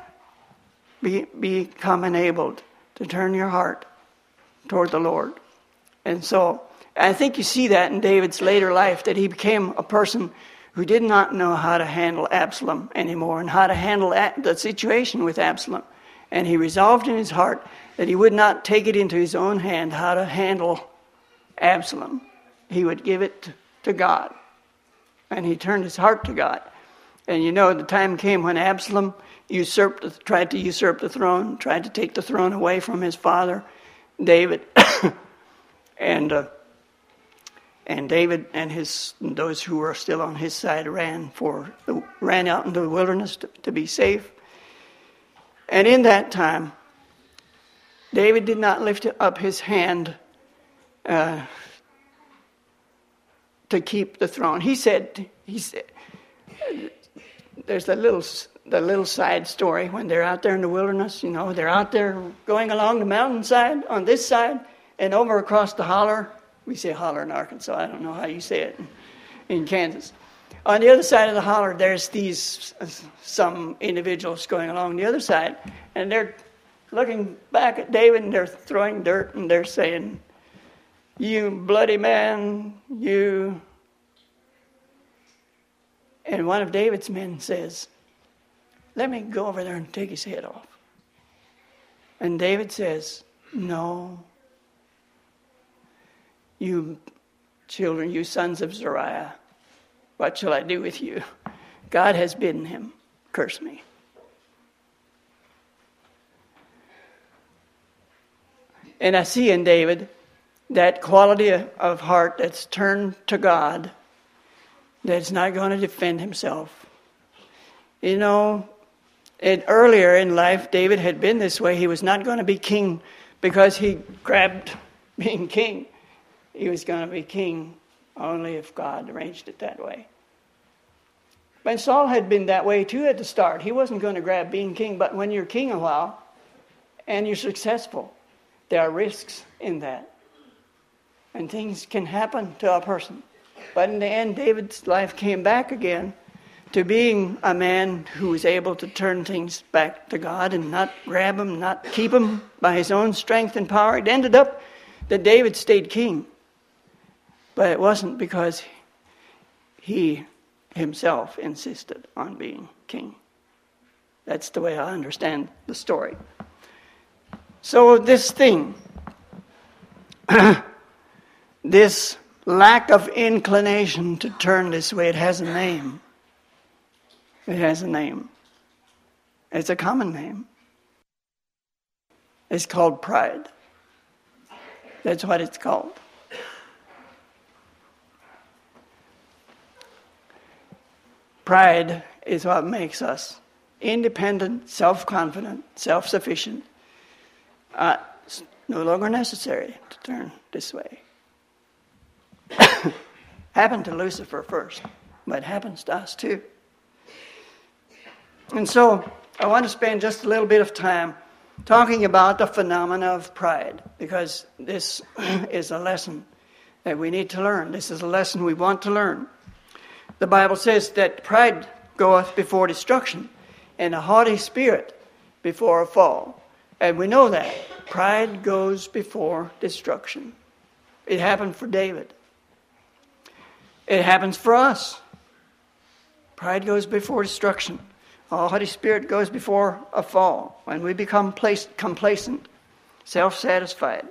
become enabled to turn your heart toward the Lord. And so I think you see that in David's later life, that he became a person who did not know how to handle Absalom anymore and how to handle the situation with Absalom. And he resolved in his heart that he would not take it into his own hand how to handle Absalom. He would give it to God. And he turned his heart to God. And you know, the time came when Absalom tried to usurp the throne, tried to take the throne away from his father, David. And David and those who were still on his side ran out into the wilderness to be safe. And in that time, David did not lift up his hand to keep the throne. He said, there's the little side story when they're out there in the wilderness. You know, they're out there going along the mountainside on this side and over across the holler. We say holler in Arkansas. I don't know how you say it in Kansas. On the other side of the holler, there's some individuals going along the other side, and they're looking back at David, and they're throwing dirt, and they're saying, "You bloody man, you." And one of David's men says, "Let me go over there and take his head off." And David says, "No. You children, you sons of Zeruiah, what shall I do with you? God has bidden him curse me." And I see in David that quality of heart that's turned to God, that's not going to defend himself. You know, earlier in life, David had been this way. He was not going to be king because he grabbed being king. He was going to be king only if God arranged it that way. But Saul had been that way too at the start. He wasn't going to grab being king, but when you're king a while and you're successful, there are risks in that. And things can happen to a person. But in the end, David's life came back again to being a man who was able to turn things back to God and not grab them, not keep them by his own strength and power. It ended up that David stayed king. But it wasn't because he himself insisted on being king. That's the way I understand the story. So this thing, this lack of inclination to turn this way, it has a name. It has a name. It's a common name. It's called pride. That's what it's called. Pride is what makes us independent, self-confident, self-sufficient. It's no longer necessary to turn this way. Happened to Lucifer first, but it happens to us too. And so I want to spend just a little bit of time talking about the phenomena of pride, because this is a lesson that we need to learn. This is a lesson we want to learn. The Bible says that pride goeth before destruction, and a haughty spirit before a fall. And we know that. Pride goes before destruction. It happened for David. It happens for us. Pride goes before destruction. A haughty spirit goes before a fall. When we become complacent, self-satisfied.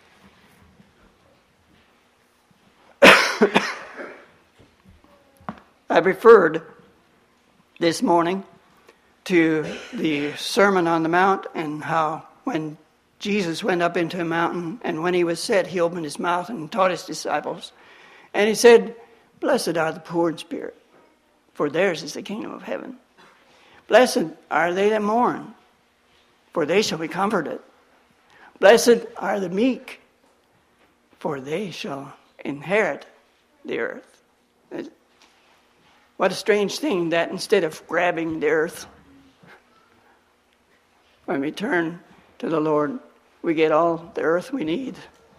I referred this morning to the Sermon on the Mount and how when Jesus went up into a mountain and when he was set, he opened his mouth and taught his disciples. And he said, "Blessed are the poor in spirit, for theirs is the kingdom of heaven. Blessed are they that mourn, for they shall be comforted. Blessed are the meek, for they shall inherit the earth." What a strange thing that instead of grabbing the earth, when we turn to the Lord, we get all the earth we need.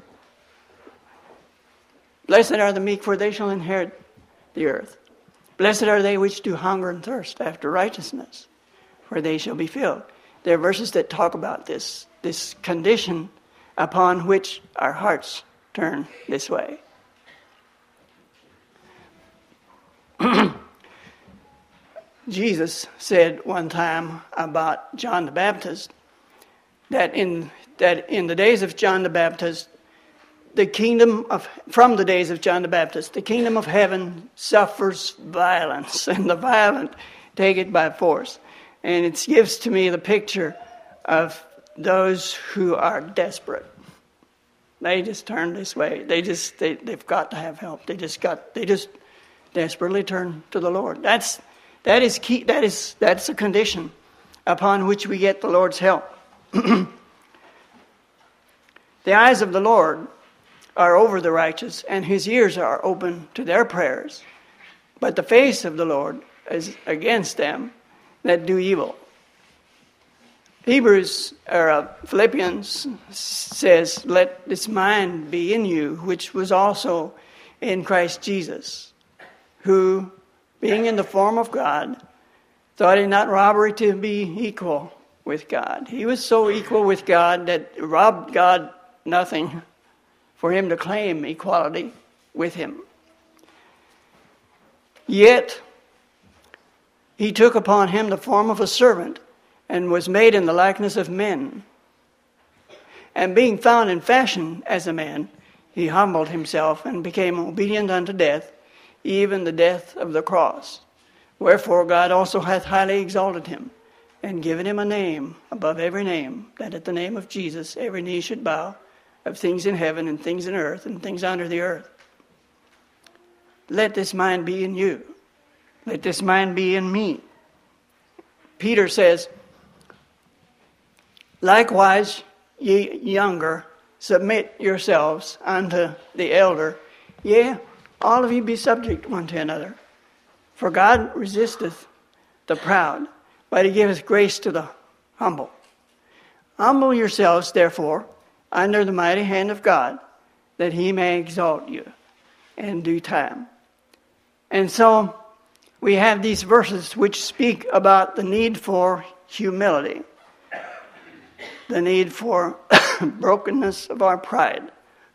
Blessed are the meek, for they shall inherit the earth. Blessed are they which do hunger and thirst after righteousness, for they shall be filled. There are verses that talk about this condition upon which our hearts turn this way. Jesus said one time about John the Baptist that in the days of John the Baptist, from the days of John the Baptist, the kingdom of heaven suffers violence, and the violent take it by force. And it gives to me the picture of those who are desperate. They just turn this way. They've got to have help. They just desperately turn to the Lord. That is key. That's a condition upon which we get the Lord's help. The eyes of the Lord are over the righteous, and his ears are open to their prayers. But the face of the Lord is against them that do evil. Philippians says, let this mind be in you, which was also in Christ Jesus, who, being in the form of God, thought it not robbery to be equal with God. He was so equal with God that it robbed God nothing for him to claim equality with him. Yet, he took upon him the form of a servant and was made in the likeness of men. And being found in fashion as a man, he humbled himself and became obedient unto death, even the death of the cross. Wherefore God also hath highly exalted him, and given him a name above every name, that at the name of Jesus every knee should bow, of things in heaven and things in earth and things under the earth. Let this mind be in you. Let this mind be in me. Peter says, likewise, ye younger, submit yourselves unto the elder. Yea, all of you be subject one to another. For God resisteth the proud, but he giveth grace to the humble. Humble yourselves, therefore, under the mighty hand of God, that he may exalt you in due time. And so we have these verses which speak about the need for humility, the need for brokenness of our pride.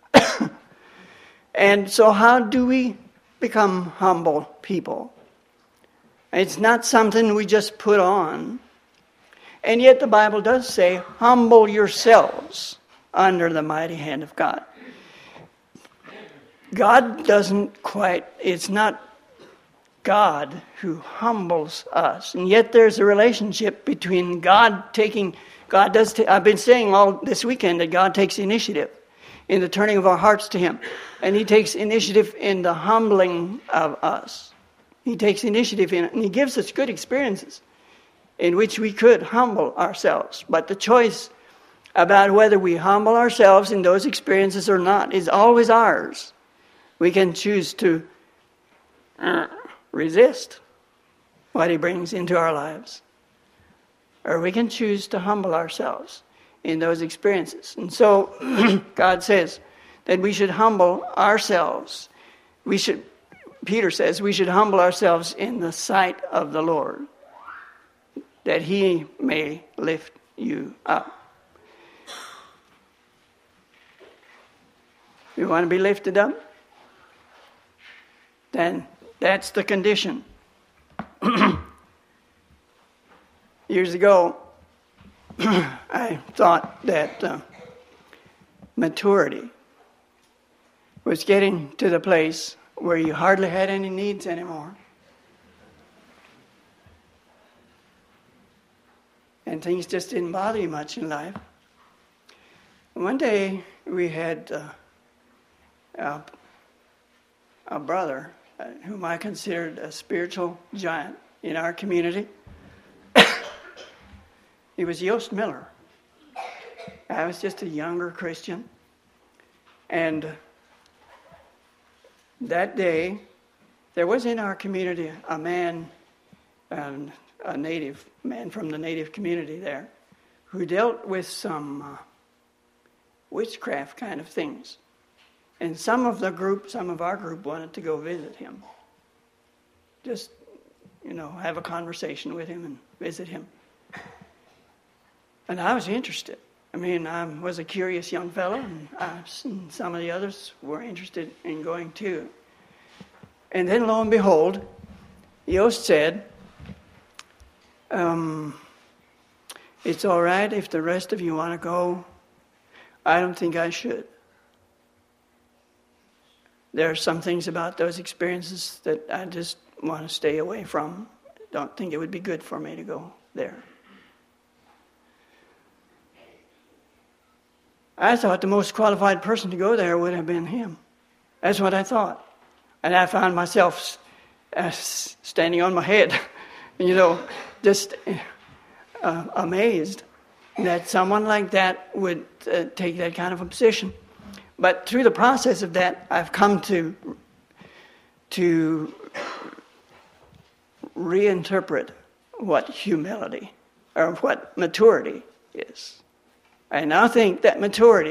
And so how do we become humble people? It's not something we just put on. And yet the Bible does say, humble yourselves under the mighty hand of God. It's not God who humbles us. And yet there's a relationship between I've been saying all this weekend that God takes initiative in the turning of our hearts to him. And he takes initiative in the humbling of us. He takes initiative in it, and he gives us good experiences in which we could humble ourselves. But the choice about whether we humble ourselves in those experiences or not is always ours. We can choose to resist what he brings into our lives, or we can choose to humble ourselves in those experiences. And so God says that we should humble ourselves. Peter says we should humble ourselves in the sight of the Lord, that he may lift you up. You want to be lifted up? Then that's the condition. Years ago, I thought that maturity was getting to the place where you hardly had any needs anymore. And things just didn't bother you much in life. One day we had a brother whom I considered a spiritual giant in our community. He was Yost Miller. I was just a younger Christian. And that day, there was in our community a man, a native man from the native community there, who dealt with some witchcraft kind of things. And some of our group wanted to go visit him. Just, have a conversation with him and visit him. And I was interested. I was a curious young fellow, and some of the others were interested in going too. And then lo and behold, Yost said, it's all right if the rest of you want to go. I don't think I should. There are some things about those experiences that I just want to stay away from. Don't think it would be good for me to go there. I thought the most qualified person to go there would have been him. That's what I thought. And I found myself standing on my head, just amazed that someone like that would take that kind of a position. But through the process of that, I've come to reinterpret what humility or what maturity is. I now think that maturity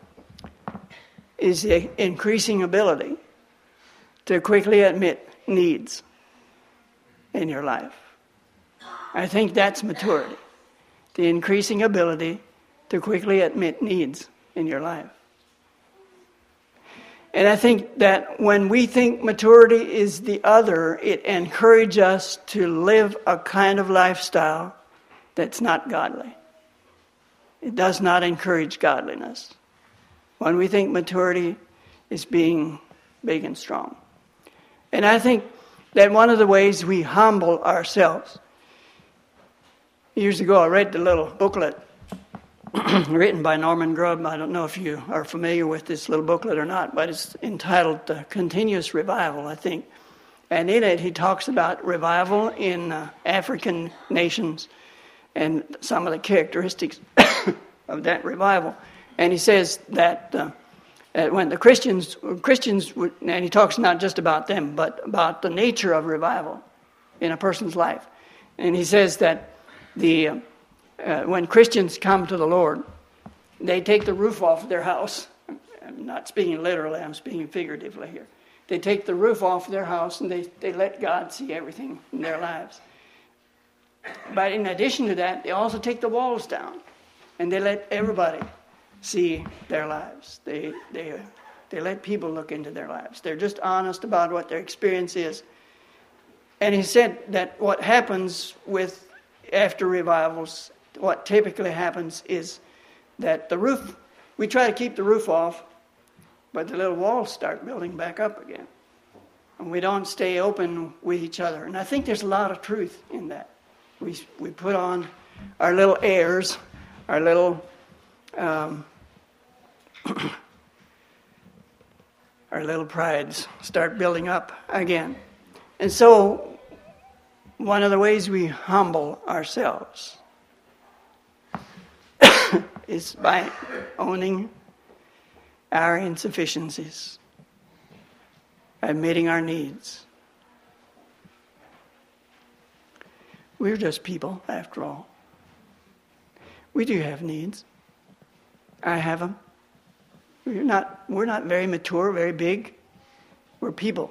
is the increasing ability to quickly admit needs in your life. I think that's maturity, the increasing ability to quickly admit needs in your life. And I think that when we think maturity is the other, it encourages us to live a kind of lifestyle that's not godly. It does not encourage godliness. When we think maturity is being big and strong. And I think that one of the ways we humble ourselves. Years ago, I read the little booklet written by Norman Grubb. I don't know if you are familiar with this little booklet or not, but it's entitled Continuous Revival, I think. And in it, he talks about revival in African nations and some of the characteristics of that revival. And he says that when the Christians would, and he talks not just about them, but about the nature of revival in a person's life. And he says that when Christians come to the Lord, they take the roof off their house. I'm not speaking literally, I'm speaking figuratively here. They take the roof off their house and they let God see everything in their lives. But in addition to that, they also take the walls down and they let everybody see their lives. They let people look into their lives. They're just honest about what their experience is. And he said that what happens after revivals, what typically happens is that we try to keep the roof off, but the little walls start building back up again. And we don't stay open with each other. And I think there's a lot of truth in that. We put on our little airs, our little our little prides start building up again. And so one of the ways we humble ourselves is by owning our insufficiencies, admitting our needs. We're just people, after all. We do have needs. I have them. We're not very mature, very big. We're people.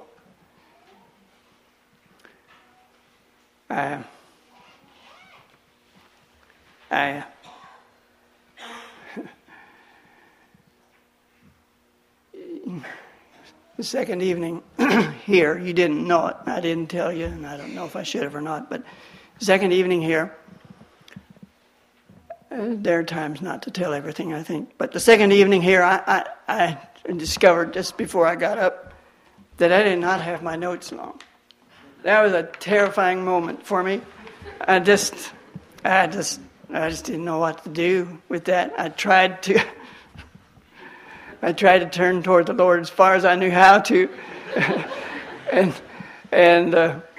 The second evening here, you didn't know it. I didn't tell you, and I don't know if I should have or not, but the second evening here, there are times not to tell everything, I think. But the second evening here, I discovered just before I got up that I did not have my notes along. That was a terrifying moment for me. I just didn't know what to do with that. I tried to turn toward the Lord as far as I knew how to, and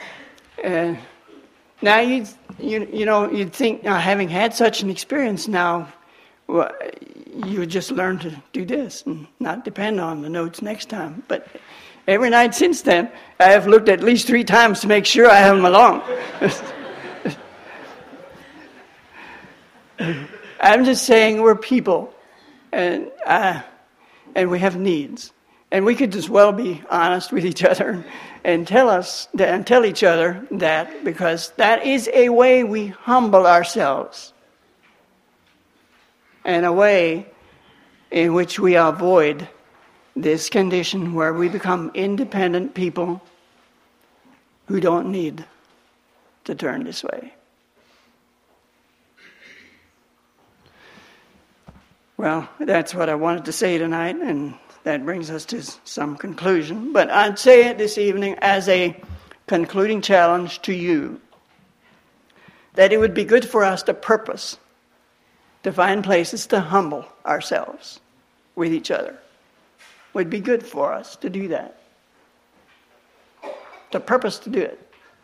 now you'd think, now having had such an experience now, you would just learn to do this and not depend on the notes next time. But Every night since then, I have looked at least 3 times to make sure I have them along. I'm just saying we're people, and we have needs. And we could as well be honest with each other and tell each other that, because that is a way we humble ourselves, and a way in which we avoid this condition where we become independent people who don't need to turn this way. Well, that's what I wanted to say tonight, and that brings us to some conclusion. But I'd say it this evening as a concluding challenge to you, that it would be good for us to purpose to find places to humble ourselves with each other. It would be good for us to do that. To purpose to do it.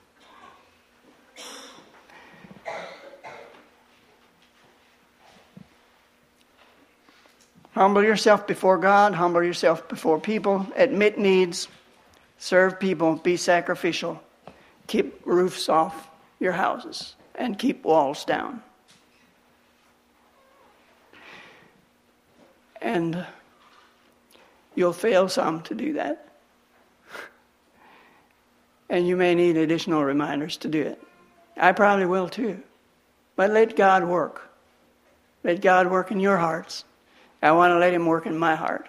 Humble yourself before God, humble yourself before people, admit needs, serve people, be sacrificial, keep roofs off your houses, and keep walls down. And you'll fail some to do that. And you may need additional reminders to do it. I probably will too. But let God work. Let God work in your hearts. I want to let Him work in my heart.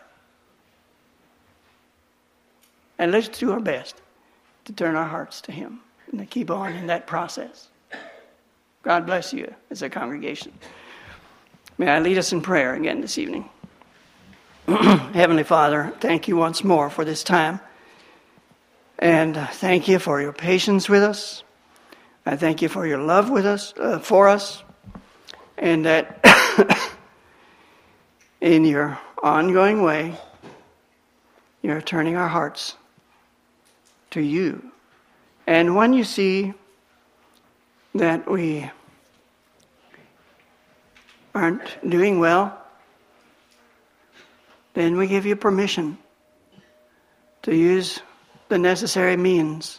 And let's do our best to turn our hearts to Him and to keep on in that process. God bless you as a congregation. May I lead us in prayer again this evening. Heavenly Father, thank you once more for this time. And thank you for your patience with us. I thank you for your love with us, for us. And that in your ongoing way, you're turning our hearts to you. And when you see that we aren't doing well, then we give you permission to use the necessary means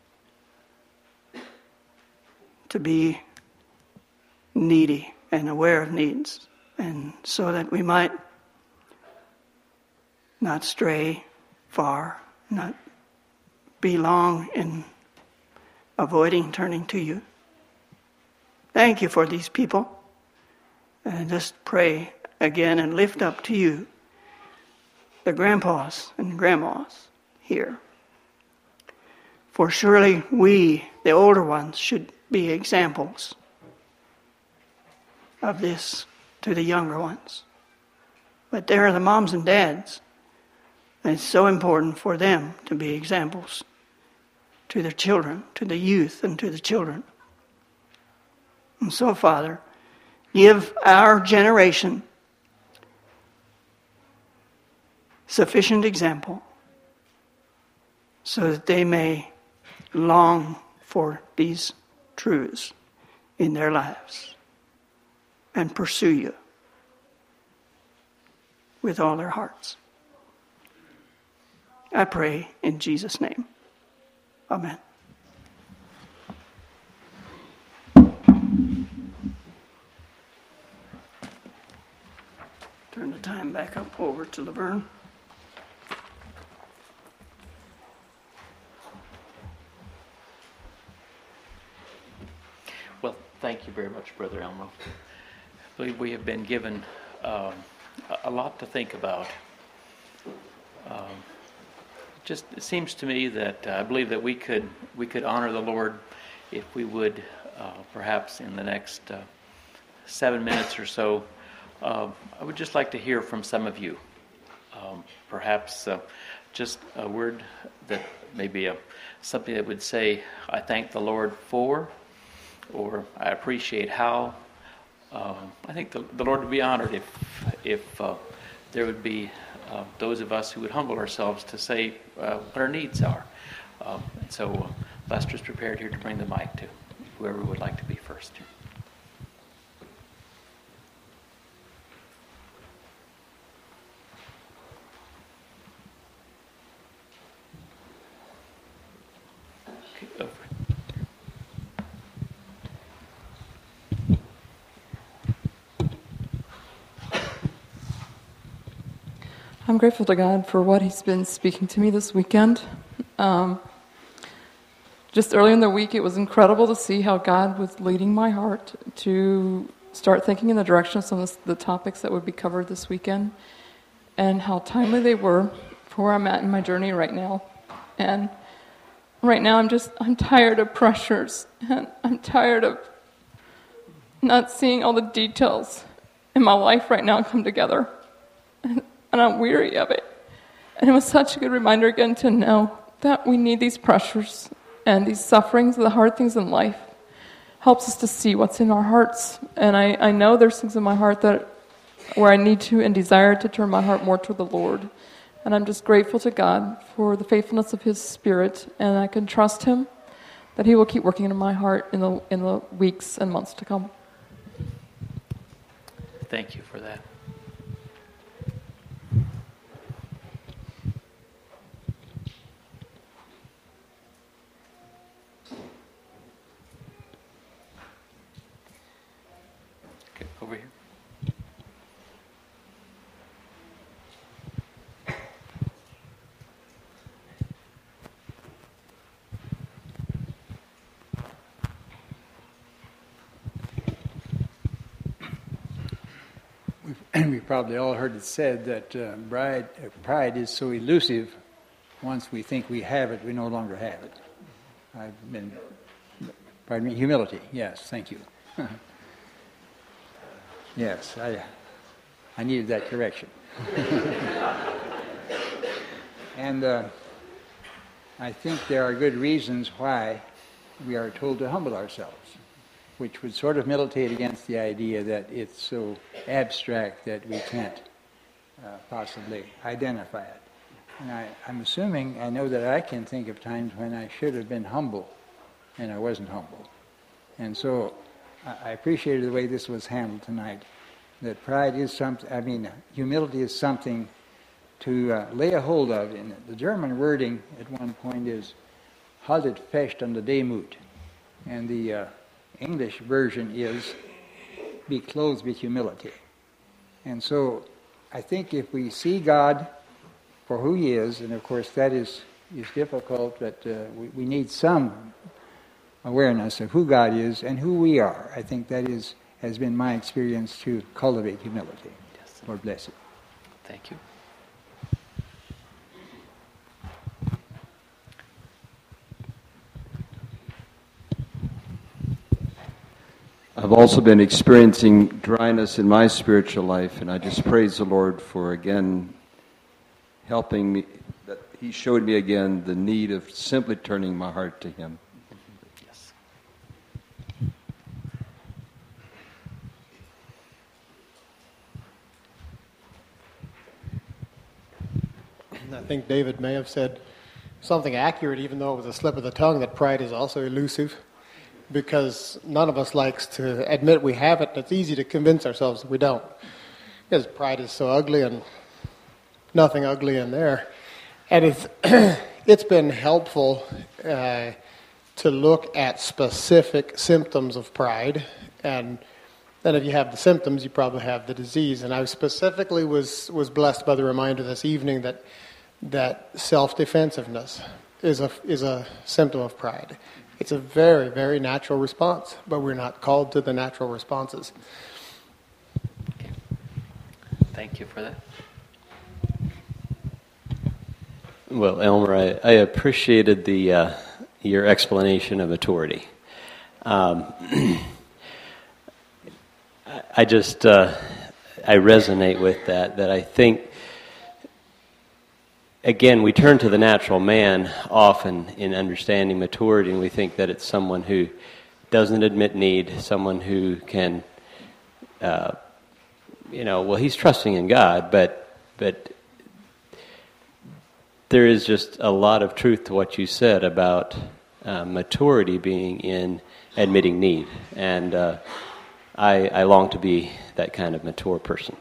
to be needy and aware of needs, and so that we might not stray far, not be long in avoiding turning to you. Thank you for these people. And just pray again and lift up to you the grandpas and grandmas here. For surely we, the older ones, should be examples of this to the younger ones. But there are the moms and dads, and it's so important for them to be examples to their children, to the youth and to the children. And so, Father, give our generation sufficient example so that they may long for these truths in their lives and pursue you with all their hearts. I pray in Jesus' name. Amen. Turn the time back up over to Laverne.
Well, thank you very much, Brother Elmo. I believe we have been given a lot to think about. Just it seems to me that I believe that we could honor the Lord if we would perhaps in the next 7 minutes or so. I would just like to hear from some of you. Perhaps just a word that maybe something that would say, I thank the Lord for, or I appreciate how. I think the Lord would be honored if there would be those of us who would humble ourselves to say what our needs are. So Lester's prepared here to bring the mic to whoever would like to be first. over.
I'm grateful to God for what He's been speaking to me this weekend. Just early in the week, it was incredible to see how God was leading my heart to start thinking in the direction of some of the topics that would be covered this weekend, and how timely they were for where I'm at in my journey right now. And right now, I'm tired of pressures, and I'm tired of not seeing all the details in my life right now come together. And I'm weary of it. And it was such a good reminder again to know that we need these pressures and these sufferings, the hard things in life, helps us to see what's in our hearts. And I know there's things in my heart that where I need to and desire to turn my heart more toward the Lord. And I'm just grateful to God for the faithfulness of His Spirit, and I can trust Him that He will keep working in my heart in the weeks and months to come.
Thank you for that. Okay, over here.
We've probably all heard it said that pride is so elusive. Once we think we have it, we no longer have it. Humility. Yes, thank you. Yes, I needed that correction. And I think there are good reasons why we are told to humble ourselves, which would sort of militate against the idea that it's so abstract that we can't possibly identify it. And I'm assuming, I know that I can think of times when I should have been humble and I wasn't humble. And so I appreciated the way this was handled tonight, that pride is something, humility is something to lay a hold of. And the German wording at one point is haltet fest an der Demut. And the English version is be clothed with humility. And so I think if we see God for who He is, and of course that is difficult, but we need some awareness of who God is and who we are. I think that has been my experience to cultivate humility.
Yes.
Lord bless you.
Thank you.
I've also been experiencing dryness in my spiritual life, and I just praise the Lord for, again, helping me, that He showed me again the need of simply turning my heart to Him.
Yes.
I think David may have said something accurate, even though it was a slip of the tongue, that pride is also elusive, because none of us likes to admit we have it. It's easy to convince ourselves that we don't, because pride is so ugly and nothing ugly in there. And it's been helpful to look at specific symptoms of pride, and then if you have the symptoms, you probably have the disease. And I specifically was blessed by the reminder this evening that self-defensiveness is a symptom of pride. It's a very, very natural response, but we're not called to the natural responses.
Okay. Thank you for that.
Well, Elmer, I appreciated your explanation of maturity. I resonate with that I think, again, we turn to the natural man often in understanding maturity, and we think that it's someone who doesn't admit need, someone who can, he's trusting in God, but there is just a lot of truth to what you said about maturity being in admitting need, and I long to be that kind of mature person.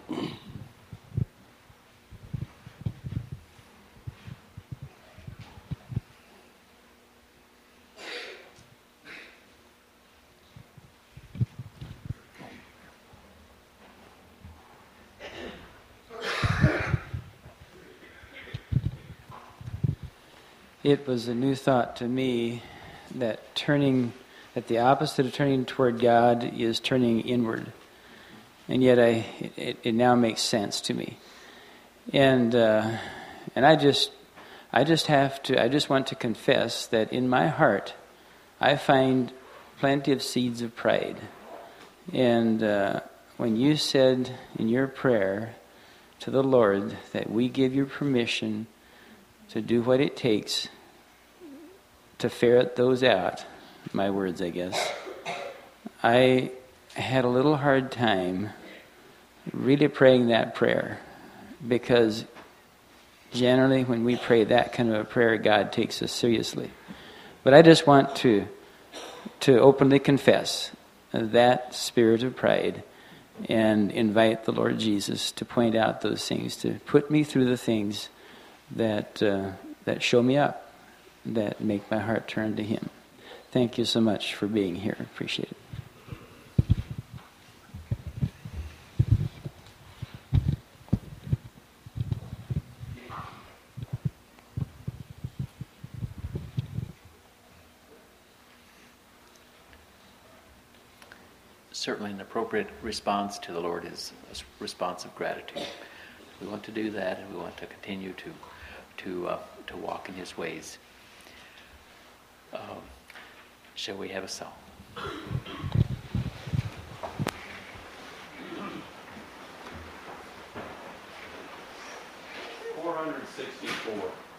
it was a new thought to me that the opposite of turning toward God is turning inward. And yet it now makes sense to me. And I just want to confess that in my heart I find plenty of seeds of pride. And when you said in your prayer to the Lord that we give you permission to do what it takes to ferret those out, my words, I guess, I had a little hard time really praying that prayer, because generally when we pray that kind of a prayer, God takes us seriously. But I just want to openly confess that spirit of pride and invite the Lord Jesus to point out those things, to put me through the things that show me up, that make my heart turn to Him. Thank you so much for being here. Appreciate it.
Certainly an appropriate response to the Lord is a response of gratitude. We want to do that, and we want to continue to walk in His ways. Shall we have a song?
464.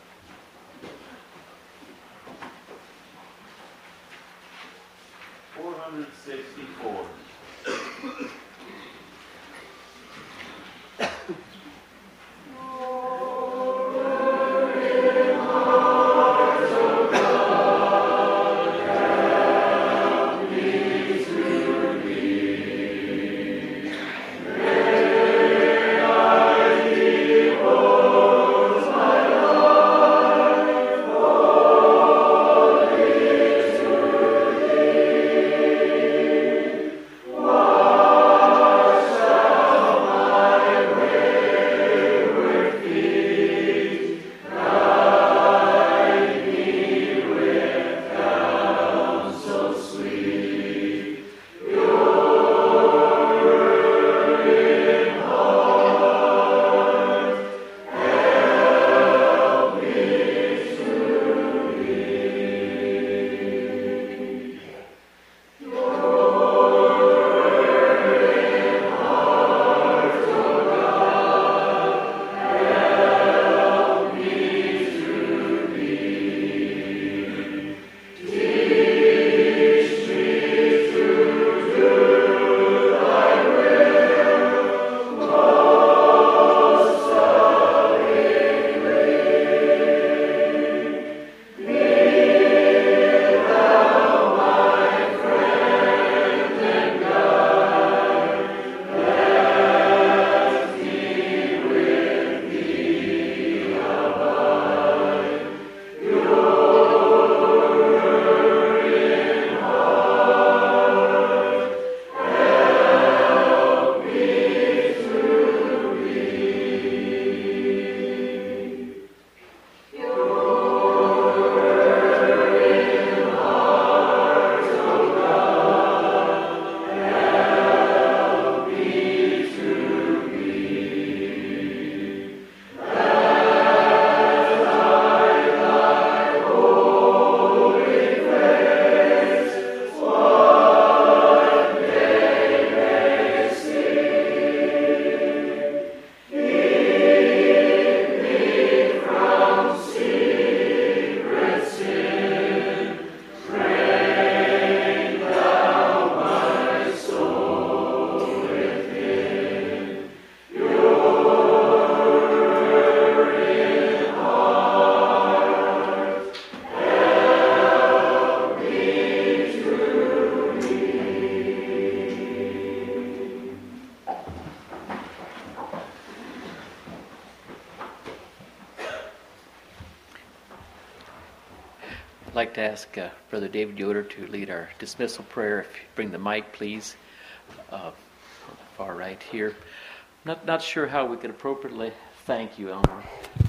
I'd like to ask Brother David Yoder to lead our dismissal prayer. If you bring the mic, please, on the far right here. Not sure how we could appropriately thank you, Elmer, but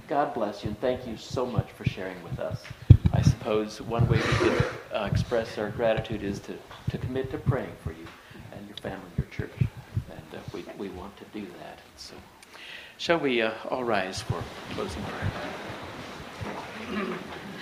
God bless you, and thank you so much for sharing with us. I suppose one way we could express our gratitude is to commit to praying for you and your family, your church, and we want to do that. So, shall we all rise for closing prayer?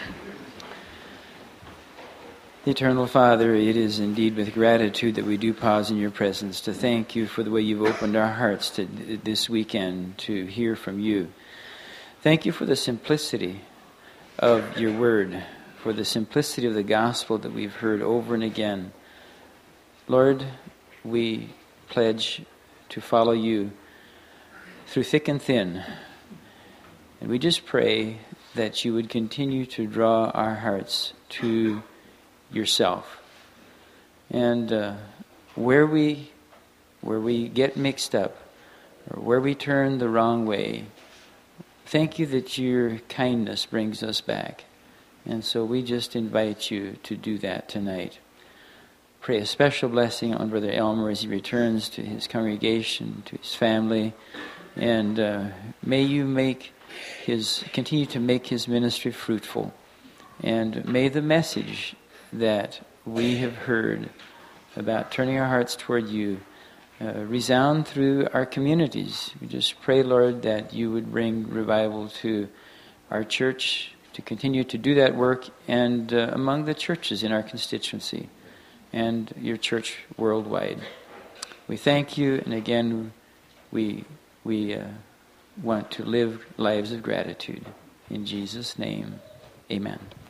Eternal Father, it is indeed with gratitude that we do pause in your presence to thank you for the way you've opened our hearts to this weekend to hear from you. Thank you for the simplicity of your word, for the simplicity of the gospel that we've heard over and again. Lord, we pledge to follow you through thick and thin. And we just pray that you would continue to draw our hearts to yourself. And where we get mixed up, or where we turn the wrong way, thank you that your kindness brings us back. And so we just invite you to do that tonight. Pray a special blessing on Brother Elmer as he returns to his congregation, to his family. And may you continue to make his ministry fruitful. And may the message that we have heard about turning our hearts toward you resound through our communities. We just pray, Lord, that you would bring revival to our church, to continue to do that work, and among the churches in our constituency, and your church worldwide. We thank you, and again, we want to live lives of gratitude. In Jesus' name, amen.